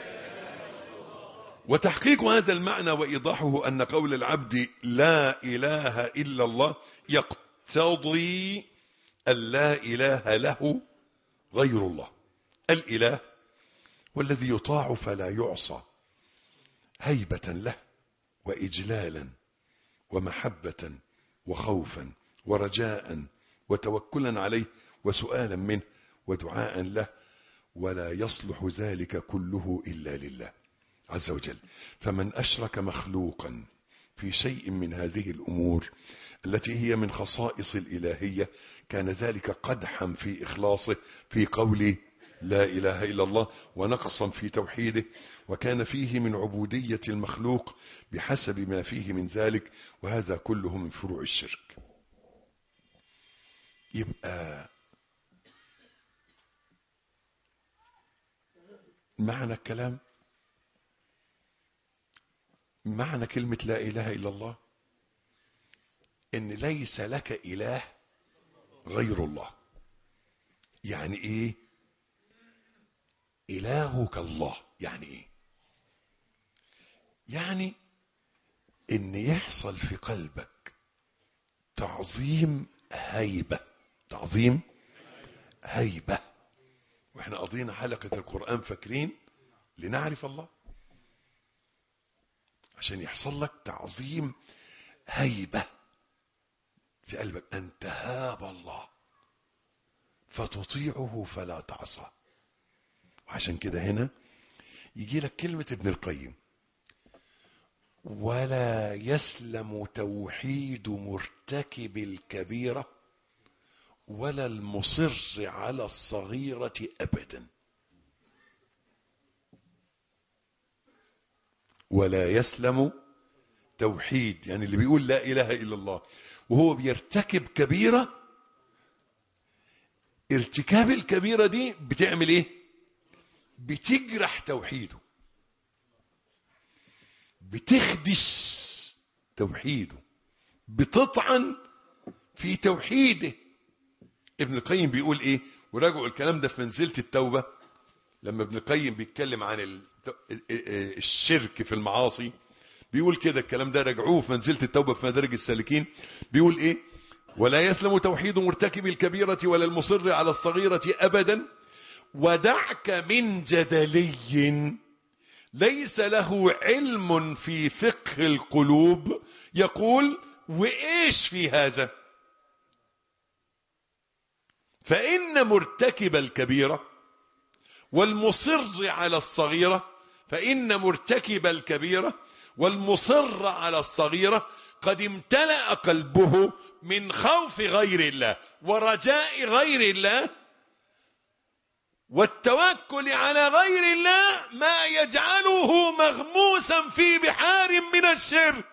وتحقيق هذا المعنى وإيضاحه أن قول العبد لا إله إلا الله يقتضي أن لا إله له غير الله. الإله والذي يطاع فلا يعصى، هيبة له وإجلالا ومحبة وخوفا ورجاء وتوكلا عليه وسؤالا منه ودعاء له، ولا يصلح ذلك كله إلا لله عز وجل. فمن أشرك مخلوقا في شيء من هذه الأمور التي هي من خصائص الإلهية كان ذلك قدحا في إخلاصه في قول لا إله إلا الله، ونقصا في توحيده، وكان فيه من عبودية المخلوق بحسب ما فيه من ذلك، وهذا كله من فروع الشرك. يبقى معنى الكلام، معنى كلمة لا إله إلا الله إن ليس لك إله غير الله. يعني إيه إلهك الله؟ يعني إيه؟ يعني إن يحصل في قلبك تعظيم هيبة، تعظيم هيبة. واحنا قضينا حلقة القرآن فاكرين لنعرف الله، عشان يحصل لك تعظيم هيبة في قلبك، أن تهاب الله فتطيعه فلا تعصى. وعشان كده هنا يجي لك كلمة ابن القيم: ولا يسلم توحيد مرتكب الكبيرة ولا المصر على الصغيرة أبدا. ولا يسلم توحيد، يعني اللي بيقول لا إله إلا الله وهو بيرتكب كبيرة، ارتكاب الكبيرة دي بتعمل ايه؟ بتجرح توحيده، بتخدش توحيده، بتطعن في توحيده. ابن القيم بيقول ايه؟ وراجعوا الكلام ده في منزلة التوبة، لما ابن القيم بيتكلم عن الشرك في المعاصي بيقول كده، الكلام ده راجعوه في منزلة التوبة في مدارج السالكين. بيقول ايه؟ ولا يسلم توحيد مرتكب الكبيرة ولا المصر على الصغيرة أبدا، ودعك من جدلي ليس له علم في فقه القلوب يقول وإيش في هذا؟ فإن مرتكب الكبيرة والمصر على الصغيرة، فإن مرتكب الكبيرة والمصر على الصغيرة قد امتلأ قلبه من خوف غير الله ورجاء غير الله والتوكل على غير الله، ما يجعله مغموسا في بحار من الشرك.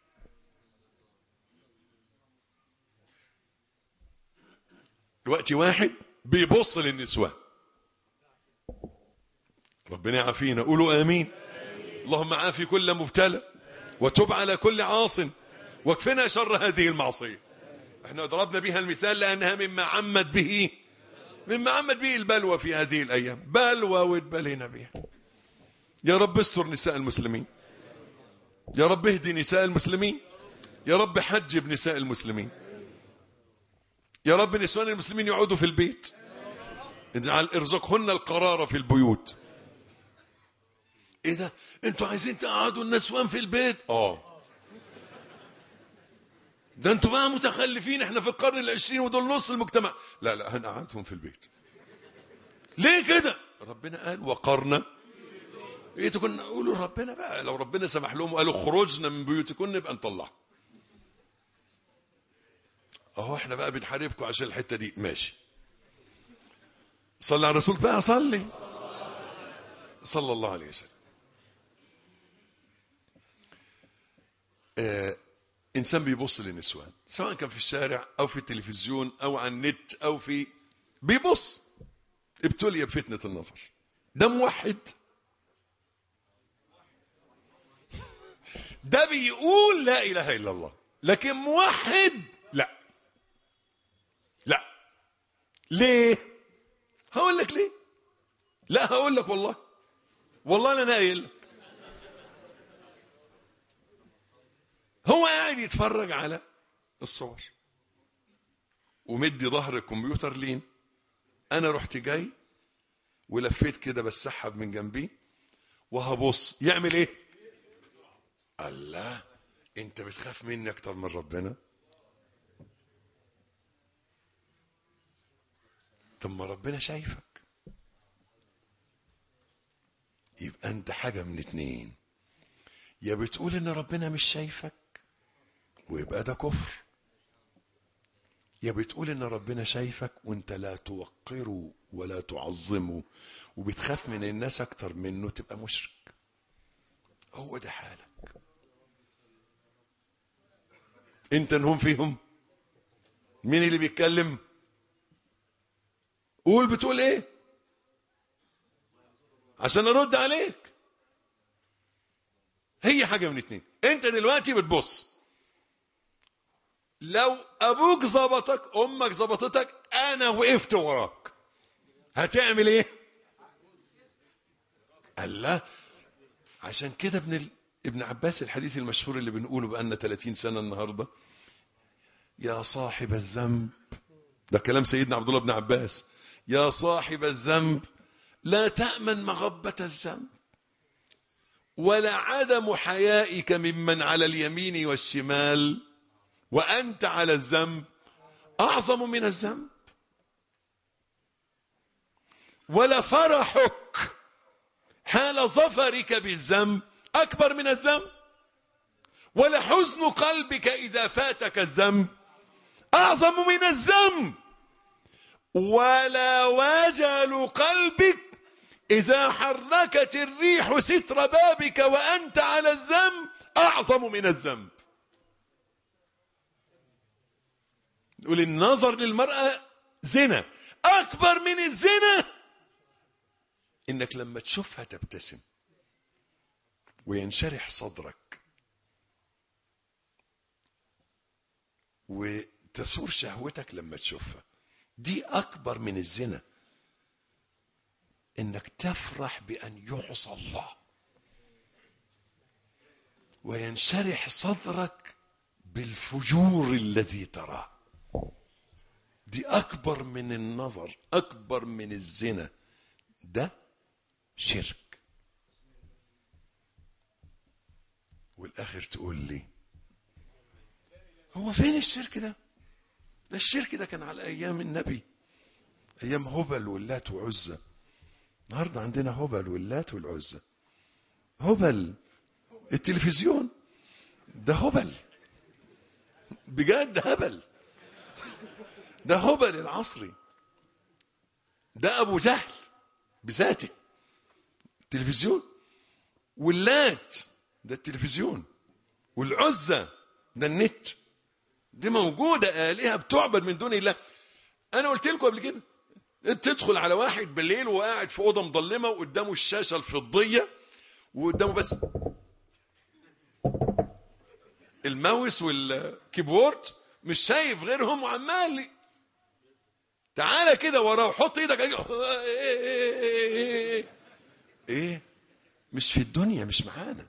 دلوقتي واحد بيبص للنسوان، ربنا يعافينا، قولوا آمين. اللهم عافي كل مبتلى وتب على كل عاص واكفنا شر هذه المعصية. احنا ضربنا بها المثال لأنها مما عمت به البلوى في هذه الأيام، بلوى واتبلينا بها. يا رب استر نساء المسلمين، يا رب اهدي نساء المسلمين، يا رب حجب نساء المسلمين، يا رب نسوان المسلمين يقعدوا في البيت، اجعل ارزقهن القرار في البيوت. ايه ده؟ انتوا عايزين تقعدوا النسوان في البيت؟ ده انتوا بقى متخلفين، احنا في القرن العشرين ودول نص المجتمع. لا هنقعدهم في البيت. ليه كده؟ ربنا قال وقرنا. ايه تكون قولوا ربنا بقى، لو ربنا سمح لهم وقالوا خرجنا من بيوتكم نبقى نطلع. اهو احنا بقى بنحاربكم عشان الحتة دي، ماشي. صلى على الرسول بقى، صلي صلى الله عليه وسلم. إنسان بيبص للنسوان سواء كان في الشارع أو في التلفزيون أو على النت أو في بيبص، ابتلي بفتنة النظر. ده موحد؟ ده بيقول لا إله إلا الله لكن موحد؟ لا. ليه؟ هقول لك ليه. لا هقول لك والله أنا قايل لك. هو قاعد يتفرج على الصور ومدي ظهر الكمبيوتر لين. انا رحت جاي ولفيت كده بسحب من جنبي وهبص، يعمل ايه؟ الله، انت بتخاف مني اكتر من ربنا؟ طب ما ربنا شايفك. يبقى انت حاجة من اتنين، يا بتقول ان ربنا مش شايفك ويبقى ده كفر، يا بتقول ان ربنا شايفك وانت لا توقره ولا تعظمه وبتخاف من الناس اكتر منه، تبقى مشرك. هو ده حالك. انت انهم فيهم. مين اللي بيتكلم؟ قول بتقول ايه عشان ارد عليك. هي حاجة من اتنين، انت دلوقتي بتبص، لو ابوك ظبطك، امك ظبطتك، انا وقفت وراك، هتعمل ايه؟ الله. عشان كده ابن عباس الحديث المشهور اللي بنقوله بقالنا 30 سنة النهاردة، يا صاحب الذنب، ده كلام سيدنا عبد الله بن عباس، يا صاحب الذنب لا تأمن مغبة الذنب ولا عدم حيائك ممن على اليمين والشمال وأنت على الذنب أعظم من الذنب، ولا فرحك حال ظفرك بالذنب أكبر من الذنب، ولا حزن قلبك إذا فاتك الذنب أعظم من الذنب، ولا وجل قلبك إذا حركت الريح ستر بابك وأنت على الذنب أعظم من الذنب. نقول النظر للمرأة زنا، أكبر من الزنا إنك لما تشوفها تبتسم وينشرح صدرك وتثور شهوتك لما تشوفها. دي أكبر من الزنا، إنك تفرح بأن يعصى الله وينشرح صدرك بالفجور الذي تراه. دي أكبر من النظر، أكبر من الزنا. ده شرك. والآخر تقول لي هو فين الشرك ده؟ ده الشرك ده كان على أيام النبي، أيام هبل واللات وعزة. النهارده عندنا هبل واللات والعزة. هبل التلفزيون، ده هبل بجد، هبل. ده هبل العصري، ده أبو جهل بذاته التلفزيون. واللات ده التلفزيون، والعزة ده النت. دي موجودة آلهة بتعبد من دون الله. أنا قلت لكم قبل كده، تدخل على واحد بالليل وقاعد في أوضة مظلمة وقدامه الشاشة الفضية وقدامه بس الماوس والكيبورد، مش شايف غيرهم، وعمال تعالى كده وراه، حط ايدك ايه، مش في الدنيا، مش معانا.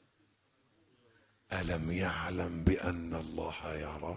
ألم يعلم بأن الله يرى؟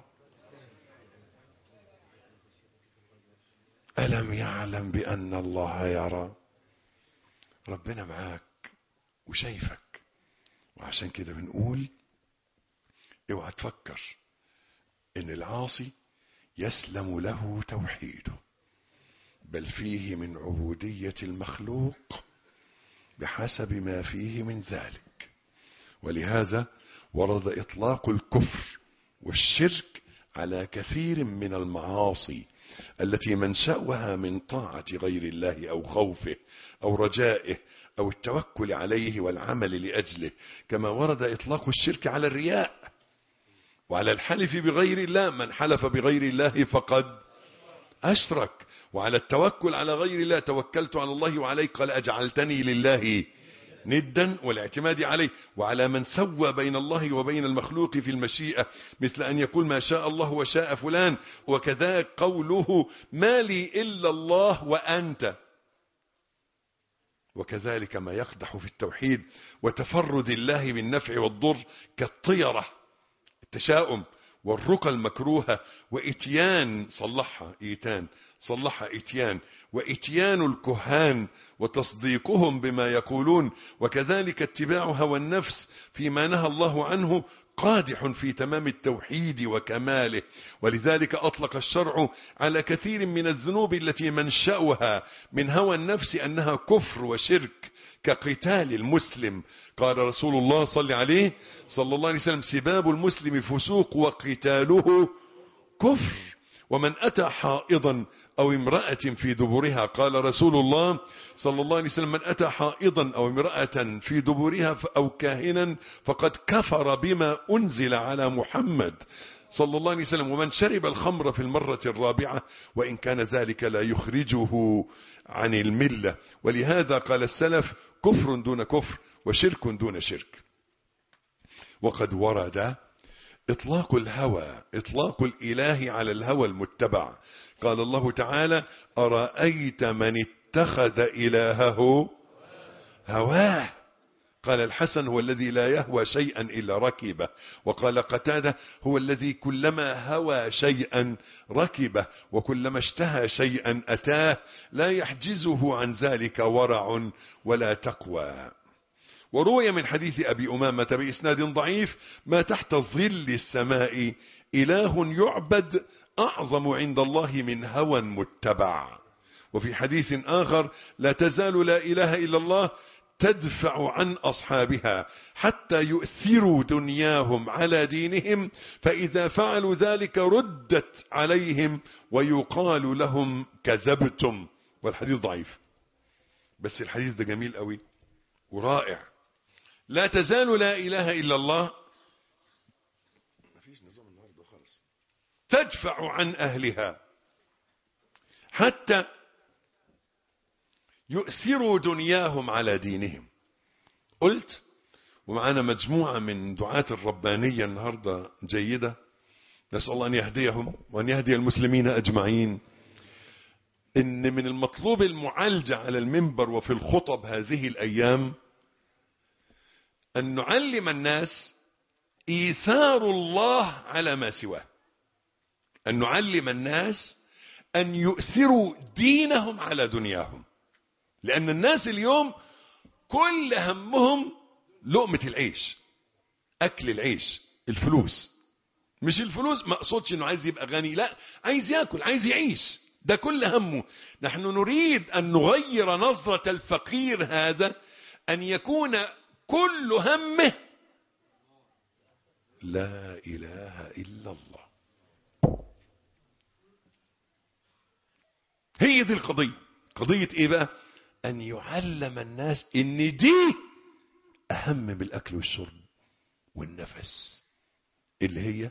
ألم يعلم بأن الله يرى؟ ربنا معاك وشايفك. وعشان كده بنقول اوعى تفكر ان العاصي يسلم له توحيده، بل فيه من عبودية المخلوق بحسب ما فيه من ذلك. ولهذا ورد إطلاق الكفر والشرك على كثير من المعاصي التي منشأها من طاعة غير الله أو خوفه أو رجائه أو التوكل عليه والعمل لأجله، كما ورد إطلاق الشرك على الرياء وعلى الحلف بغير الله، من حلف بغير الله فقد أشرك، وعلى التوكل على غير الله، توكلت على الله وعليك، قال أجعلتني لله ندا، والاعتماد عليه، وعلى من سوى بين الله وبين المخلوق في المشيئة، مثل أن يقول ما شاء الله وشاء فلان، وكذلك قوله ما لي إلا الله وأنت، وكذلك ما يقدح في التوحيد وتفرد الله بالنفع والضر كالطيرة، التشاؤم، والرقى المكروهة، وإتيان صلحها إتيان، وإتيان الكهان وتصديقهم بما يقولون، وكذلك اتباع هوى النفس فيما نهى الله عنه قادح في تمام التوحيد وكماله. ولذلك أطلق الشرع على كثير من الذنوب التي منشأها من هوى النفس أنها كفر وشرك، كقتال المسلم. قال رسول الله صلى الله عليه وسلم سباب المسلم فسوق وقتاله كفر، ومن أتى حائضا أو امرأة في دبرها، قال رسول الله صلى الله عليه وسلم: من أتى حائضا أو امرأة في دبرها أو كاهنا فقد كفر بما أنزل على محمد صلى الله عليه وسلم. ومن شرب الخمر في المرة الرابعة وإن كان ذلك لا يخرجه عن الملة. ولهذا قال السلف: كفر دون كفر وشرك دون شرك. وقد ورد إطلاق الهوى، إطلاق الإله على الهوى المتبع. قال الله تعالى: أرأيت من اتخذ إلهه هواه. قال الحسن: هو الذي لا يهوى شيئا إلا ركبه. وقال قتادة: هو الذي كلما هوى شيئا ركبه وكلما اشتهى شيئا أتاه، لا يحجزه عن ذلك ورع ولا تقوى. وروي من حديث أبي أمامة بإسناد ضعيف: ما تحت ظل السماء إله يعبد أعظم عند الله من هوى متبع. وفي حديث آخر: لا تزال لا إله إلا الله تدفع عن أصحابها حتى يؤثروا دنياهم على دينهم، فإذا فعلوا ذلك ردت عليهم ويقال لهم كذبتم. والحديث ضعيف، بس الحديث ده جميل قوي ورائع. لا تزال لا إله إلا الله، مفيش نظام النهارده خالص، تدفع عن أهلها حتى يؤثروا دنياهم على دينهم. قلت ومعنا مجموعة من دعاة الربانية النهاردة جيدة، نسأل الله أن يهديهم وأن يهدي المسلمين أجمعين، إن من المطلوب المعالجة على المنبر وفي الخطب هذه الأيام أن نعلم الناس إيثار الله على ما سواه، أن نعلم الناس أن يؤثروا دينهم على دنياهم. لأن الناس اليوم كل همهم لقمة العيش، أكل العيش، الفلوس. مش الفلوس، ما أقصدش أنه عايز يبقى غني، لا، عايز يأكل، عايز يعيش، ده كل همه. نحن نريد أن نغير نظرة الفقير هذا، أن يكون كل همه لا إله إلا الله. هي دي القضية. قضية إيه بقى؟ أن يعلم الناس إن دي أهم من الأكل والشرب والنفس، اللي هي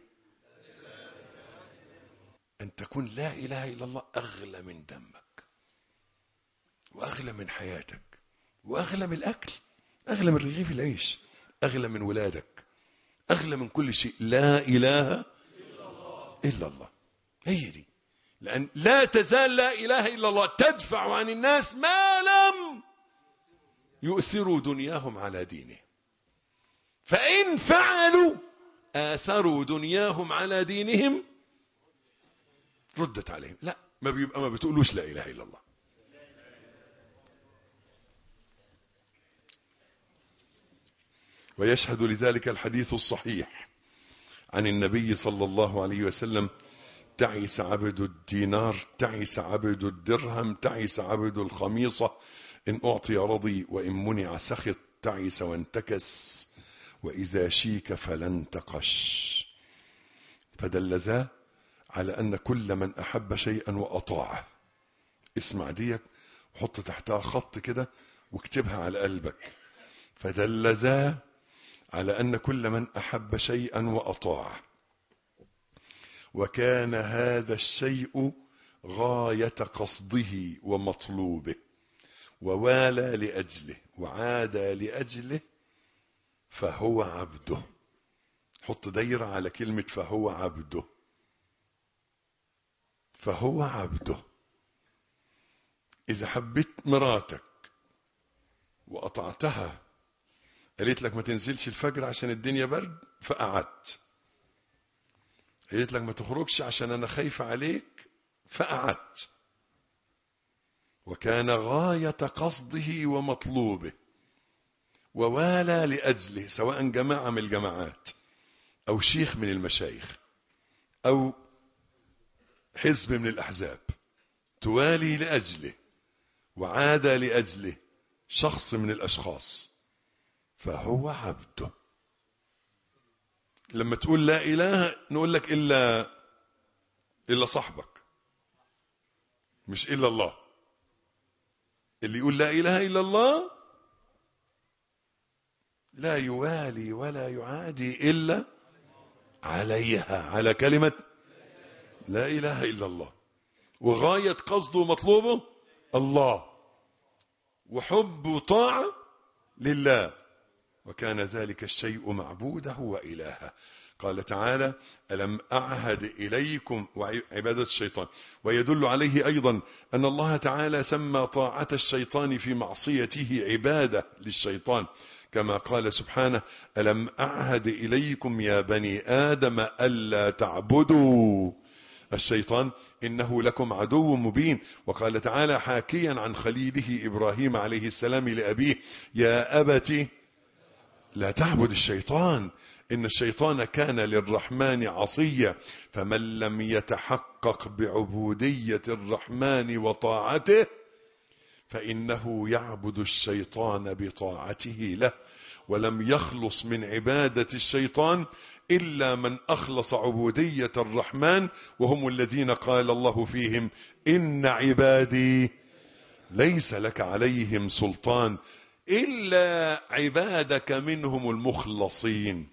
أن تكون لا إله إلا الله أغلى من دمك وأغلى من حياتك وأغلى من الأكل، أغلى من رغيف العيش، أغلى من ولادك، أغلى من كل شيء. لا إله إلا الله، هي دي. لأن لا تزال لا إله إلا الله تدفع عن الناس ما لم يؤثروا دنياهم على دينه. فإن فعلوا آثروا دنياهم على دينهم ردت عليهم. لا، ما بتقولوش لا إله إلا الله. ويشهد لذلك الحديث الصحيح عن النبي صلى الله عليه وسلم: تعس عبد الدينار، تعس عبد الدرهم، تعس عبد الخميصة، إن أعطي رضي وإن منع سخط، تعس وانتكس، وإذا شيك فلن تقش. فدل ذا على أن كل من أحب شيئا وأطاعه، اسمع ديك وحط تحتها خط كده واكتبها على قلبك، فدل ذا على أن كل من أحب شيئا وأطاعه وكان هذا الشيء غاية قصده ومطلوبه ووالى لأجله وعادى لأجله فهو عبده. حط دايرة على كلمة فهو عبده. فهو عبده. إذا حبيت مراتك وأطعتها، قالت لك ما تنزلش الفجر عشان الدنيا برد فقعدت، قالت لك ما تخرجش عشان أنا خايفة عليك فقعدت، وكان غاية قصده ومطلوبه ووالى لأجله، سواء جماعة من الجماعات أو شيخ من المشايخ أو حزب من الأحزاب، توالي لأجله وعادى لأجله شخص من الأشخاص، فهو عبده. لما تقول لا إله نقول لك إلا إلا صاحبك، مش إلا الله. اللي يقول لا إله إلا الله لا يوالي ولا يعادي إلا عليها، على كلمة لا إله إلا الله، وغاية قصده ومطلوبه الله، وحب وطاعة لله، وكان ذلك الشيء معبوده وإلهه. قال تعالى ألم أعهد إليكم، وعبادة الشيطان. ويدل عليه أيضا أن الله تعالى سمى طاعة الشيطان في معصيته عبادة للشيطان، كما قال سبحانه ألم أعهد إليكم يا بني آدم ألا تعبدوا الشيطان إنه لكم عدو مبين. وقال تعالى حاكيا عن خليله إبراهيم عليه السلام لأبيه يا أبت لا تعبد الشيطان إن الشيطان كان للرحمن عصيا. فمن لم يتحقق بعبودية الرحمن وطاعته فإنه يعبد الشيطان بطاعته له، ولم يخلص من عبادة الشيطان إلا من أخلص عبودية الرحمن، وهم الذين قال الله فيهم إن عبادي ليس لك عليهم سلطان إلا عبادك منهم المخلصين،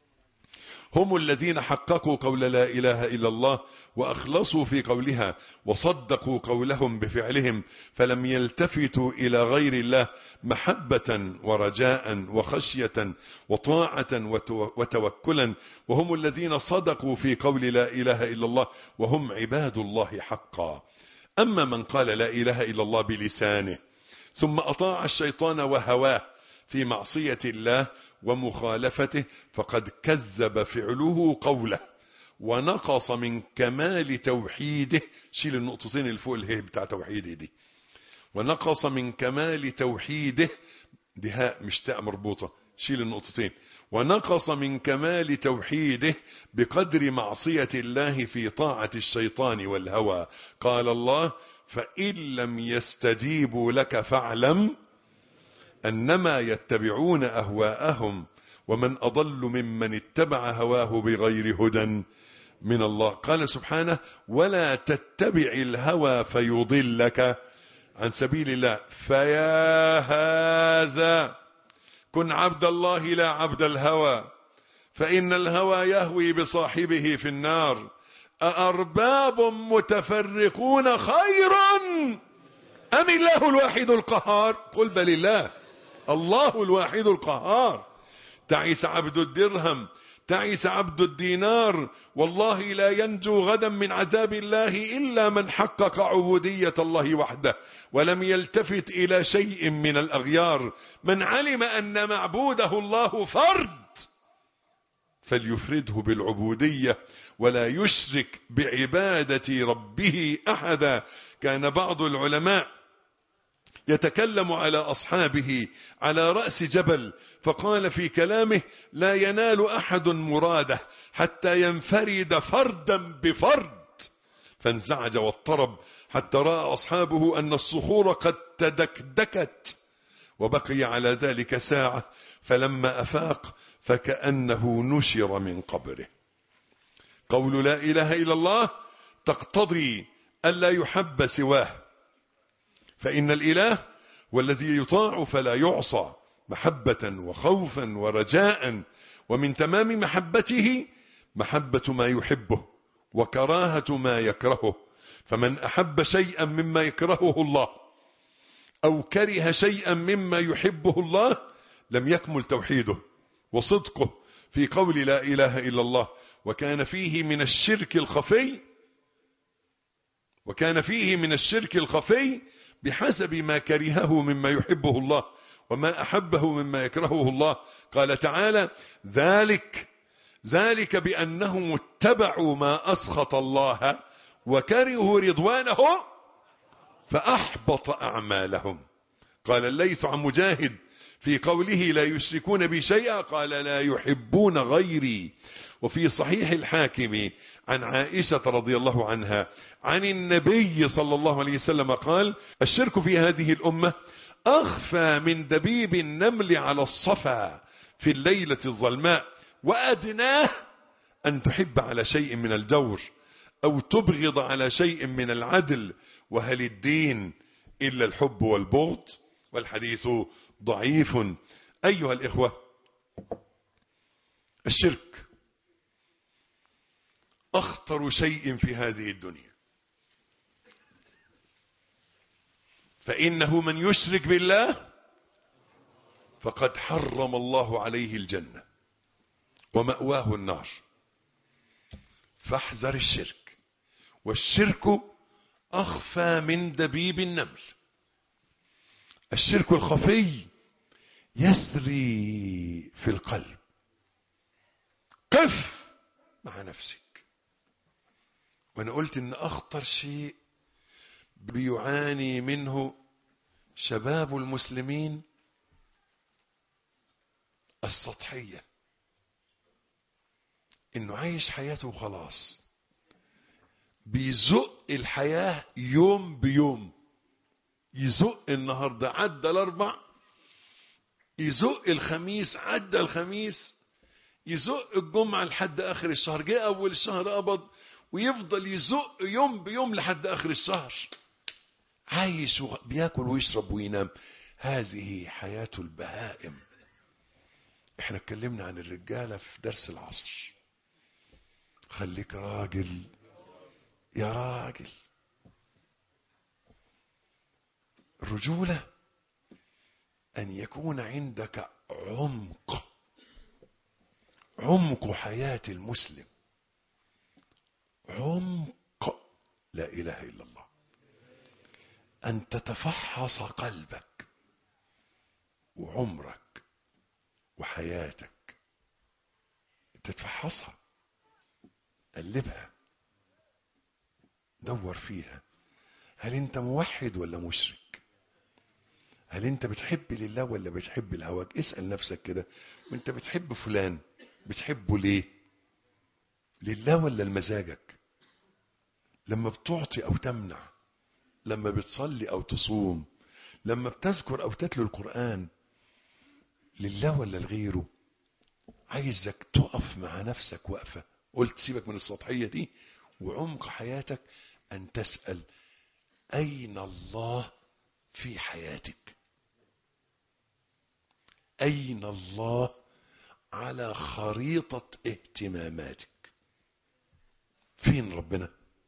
هم الذين حققوا قول لا إله إلا الله وأخلصوا في قولها وصدقوا قولهم بفعلهم، فلم يلتفتوا إلى غير الله محبة ورجاء وخشية وطاعة وتوكلا، وهم الذين صدقوا في قول لا إله إلا الله وهم عباد الله حقا. أما من قال لا إله إلا الله بلسانه ثم أطاع الشيطان وهواه في معصية الله ومخالفته فقد كذب فعله قوله ونقص من كمال توحيده. شيل النقطتين اللي فوق الهي بتاع توحيده دي. ونقص من كمال توحيده، دي هاء مش تاء مربوطة، شيل النقطتين. ونقص من كمال توحيده بقدر معصية الله في طاعة الشيطان والهوى. قال الله فإن لم يستجيبوا لك فاعلم أنما يتبعون أهواءهم ومن أضل ممن اتبع هواه بغير هدى من الله. قال سبحانه ولا تتبع الهوى فيضلك عن سبيل الله. فيا هذا كن عبد الله لا عبد الهوى، فإن الهوى يهوي بصاحبه في النار. أأرباب متفرقون خير أم الله الواحد القهار؟ قل بل الله، الله الواحد القهار. تعس عبد الدرهم، تعس عبد الدينار، والله لا ينجو غدا من عذاب الله إلا من حقق عبودية الله وحده ولم يلتفت إلى شيء من الأغيار. من علم أن معبوده الله فرد فليفرده بالعبودية ولا يشرك بعبادة ربه أحدا. كان بعض العلماء يتكلم على أصحابه على رأس جبل فقال في كلامه لا ينال أحد مراده حتى ينفرد فردا بفرد، فانزعج واضطرب حتى رأى أصحابه أن الصخور قد تدكدكت، وبقي على ذلك ساعة فلما أفاق فكأنه نشر من قبره. قول لا إله إلا الله تقتضي ألا يحب سواه، فإن الإله والذي يطاع فلا يعصى محبة وخوفا ورجاء، ومن تمام محبته محبة ما يحبه وكراهة ما يكرهه. فمن أحب شيئا مما يكرهه الله أو كره شيئا مما يحبه الله لم يكمل توحيده وصدقه في قول لا إله إلا الله، وكان فيه من الشرك الخفي بحسب ما كرهه مما يحبه الله وما أحبه مما يكرهه الله. قال تعالى ذلك بأنهم اتبعوا ما أسخط الله وكرهوا رضوانه فأحبط أعمالهم. قال الليث عن مجاهد في قوله لا يشركون بي شيئا قال لا يحبون غيري. وفي صحيح الحاكم عن عائشة رضي الله عنها عن النبي صلى الله عليه وسلم قال الشرك في هذه الأمة أخفى من دبيب النمل على الصفا في الليلة الظلماء، وأدناه أن تحب على شيء من الجور أو تبغض على شيء من العدل، وهل الدين إلا الحب والبغض؟ والحديث ضعيف. أيها الإخوة، الشرك أخطر شيء في هذه الدنيا، فإنه من يشرك بالله فقد حرم الله عليه الجنة ومأواه النار. فاحذر الشرك، والشرك أخفى من دبيب النمل. الشرك الخفي يسري في القلب. قف مع نفسك. وانا قلت ان اخطر شيء بيعاني منه شباب المسلمين السطحية، انه عايش حياته وخلاص، بيزق الحياة يوم بيوم. يزق النهاردة عدى الاربع، يزق الخميس عدى الخميس، يزق الجمعة لحد اخر الشهر، جاء اول الشهر قبض، ويفضل يزق يوم بيوم لحد اخر الشهر. عايش بياكل ويشرب وينام. هذه حياة البهائم. احنا اتكلمنا عن الرجالة في درس العصر. خليك راجل يا راجل. الرجولة أن يكون عندك عمق حياة المسلم. عمق لا إله إلا الله. أن تتفحص قلبك وعمرك وحياتك، تتفحصها، قلبها، دور فيها. هل انت موحد ولا مشرك؟ هل انت بتحب لله ولا بتحب الهواك؟ اسأل نفسك كده. وانت بتحب فلان بتحبه ليه؟ لله ولا لمزاجك؟ لما بتعطي او تمنع، لما بتصلي او تصوم، لما بتذكر او تتلو القرآن، لله ولا لغيره؟ عايزك تقف مع نفسك وقفة. قلت سيبك من السطحية دي، وعمق حياتك أن تسأل أين الله في حياتك؟ أين الله على خريطة اهتماماتك؟ فين ربنا؟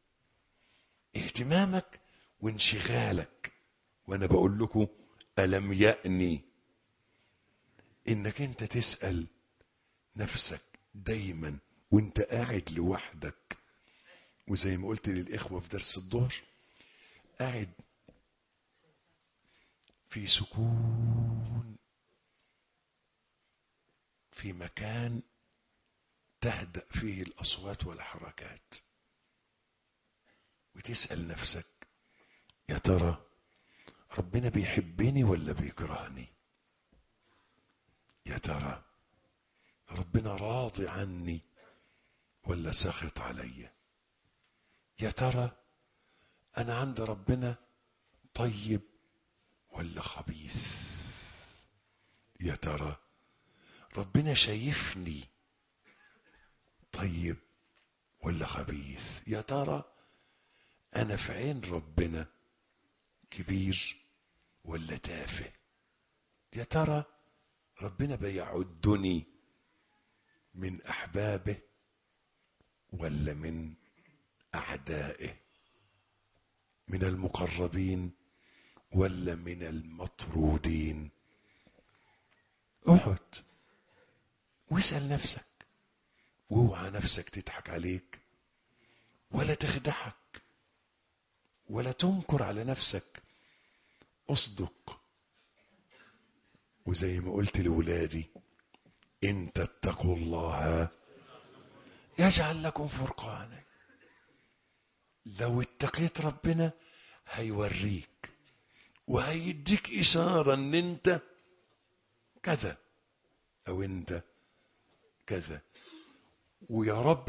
اهتمامك وانشغالك. وأنا بقول لكم ألم يأني إنك أنت تسأل نفسك دايما وانت قاعد لوحدك، وزي ما قلت للإخوة في درس الظهر، قاعد في سكون في مكان تهدأ فيه الأصوات والحركات، وتسأل نفسك يا ترى ربنا بيحبني ولا بيكرهني؟ يا ترى ربنا راضي عني ولا ساخط علي؟ يا ترى أنا عند ربنا طيب ولا خبيث؟ يا ترى ربنا شايفني طيب ولا خبيث؟ يا ترى أنا في عين ربنا كبير ولا تافه؟ يا ترى ربنا بيعدني من أحبابه ولا من أعدائه؟ من المقربين ولا من المطرودين؟ اقعد واسأل نفسك، واوعى نفسك تضحك عليك ولا تخدعك ولا تنكر على نفسك. اصدق. وزي ما قلت لولادي، إن تتقوا الله يجعل لكم فرقانا. لو اتقيت ربنا هيوريك وهيديك إشارة ان انت كذا او انت كذا. ويا رب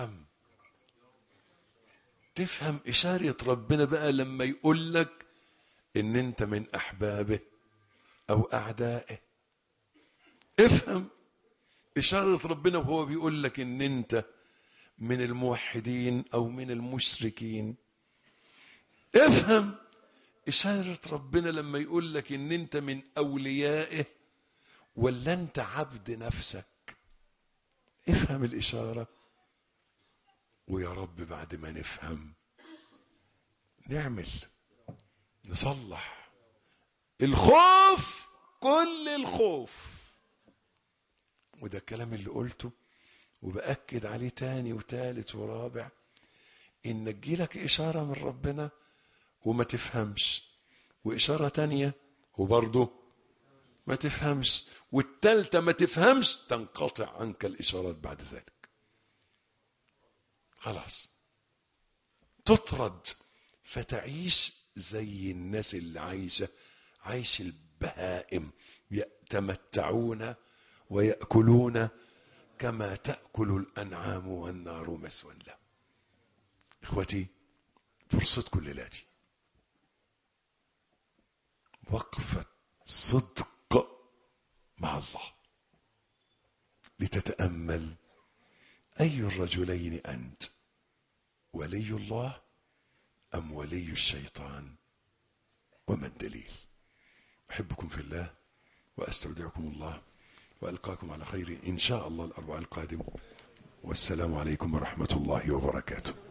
تفهم إشارة ربنا بقى لما يقول لك ان انت من أحبابه او أعدائه. افهم إشارة ربنا وهو بيقول لك ان انت من الموحدين أو من المشركين. افهم إشارة ربنا لما يقول لك إن أنت من أوليائه ولا أنت عبد نفسك. افهم الإشارة. ويا رب بعد ما نفهم نعمل، نصلح. الخوف، كل الخوف، وده الكلام اللي قلته وبأكد عليه تاني وتالت ورابع، إن تجيلك إشارة من ربنا وما تفهمش، وإشارة تانية وبرضه ما تفهمش، والتالتة ما تفهمش، تنقطع عنك الإشارات بعد ذلك. خلاص تطرد، فتعيش زي الناس اللي عايش البهائم، يتمتعون ويأكلون كما تأكل الأنعام والنار مسوى له. إخوتي، فرصتكم ليلاتي وقفة صدق مع الله لتتأمل أي الرجلين أنت، ولي الله أم ولي الشيطان، وما الدليل؟ أحبكم في الله وأستودعكم الله وألقاكم على خير إن شاء الله الأربعاء القادم، والسلام عليكم ورحمة الله وبركاته.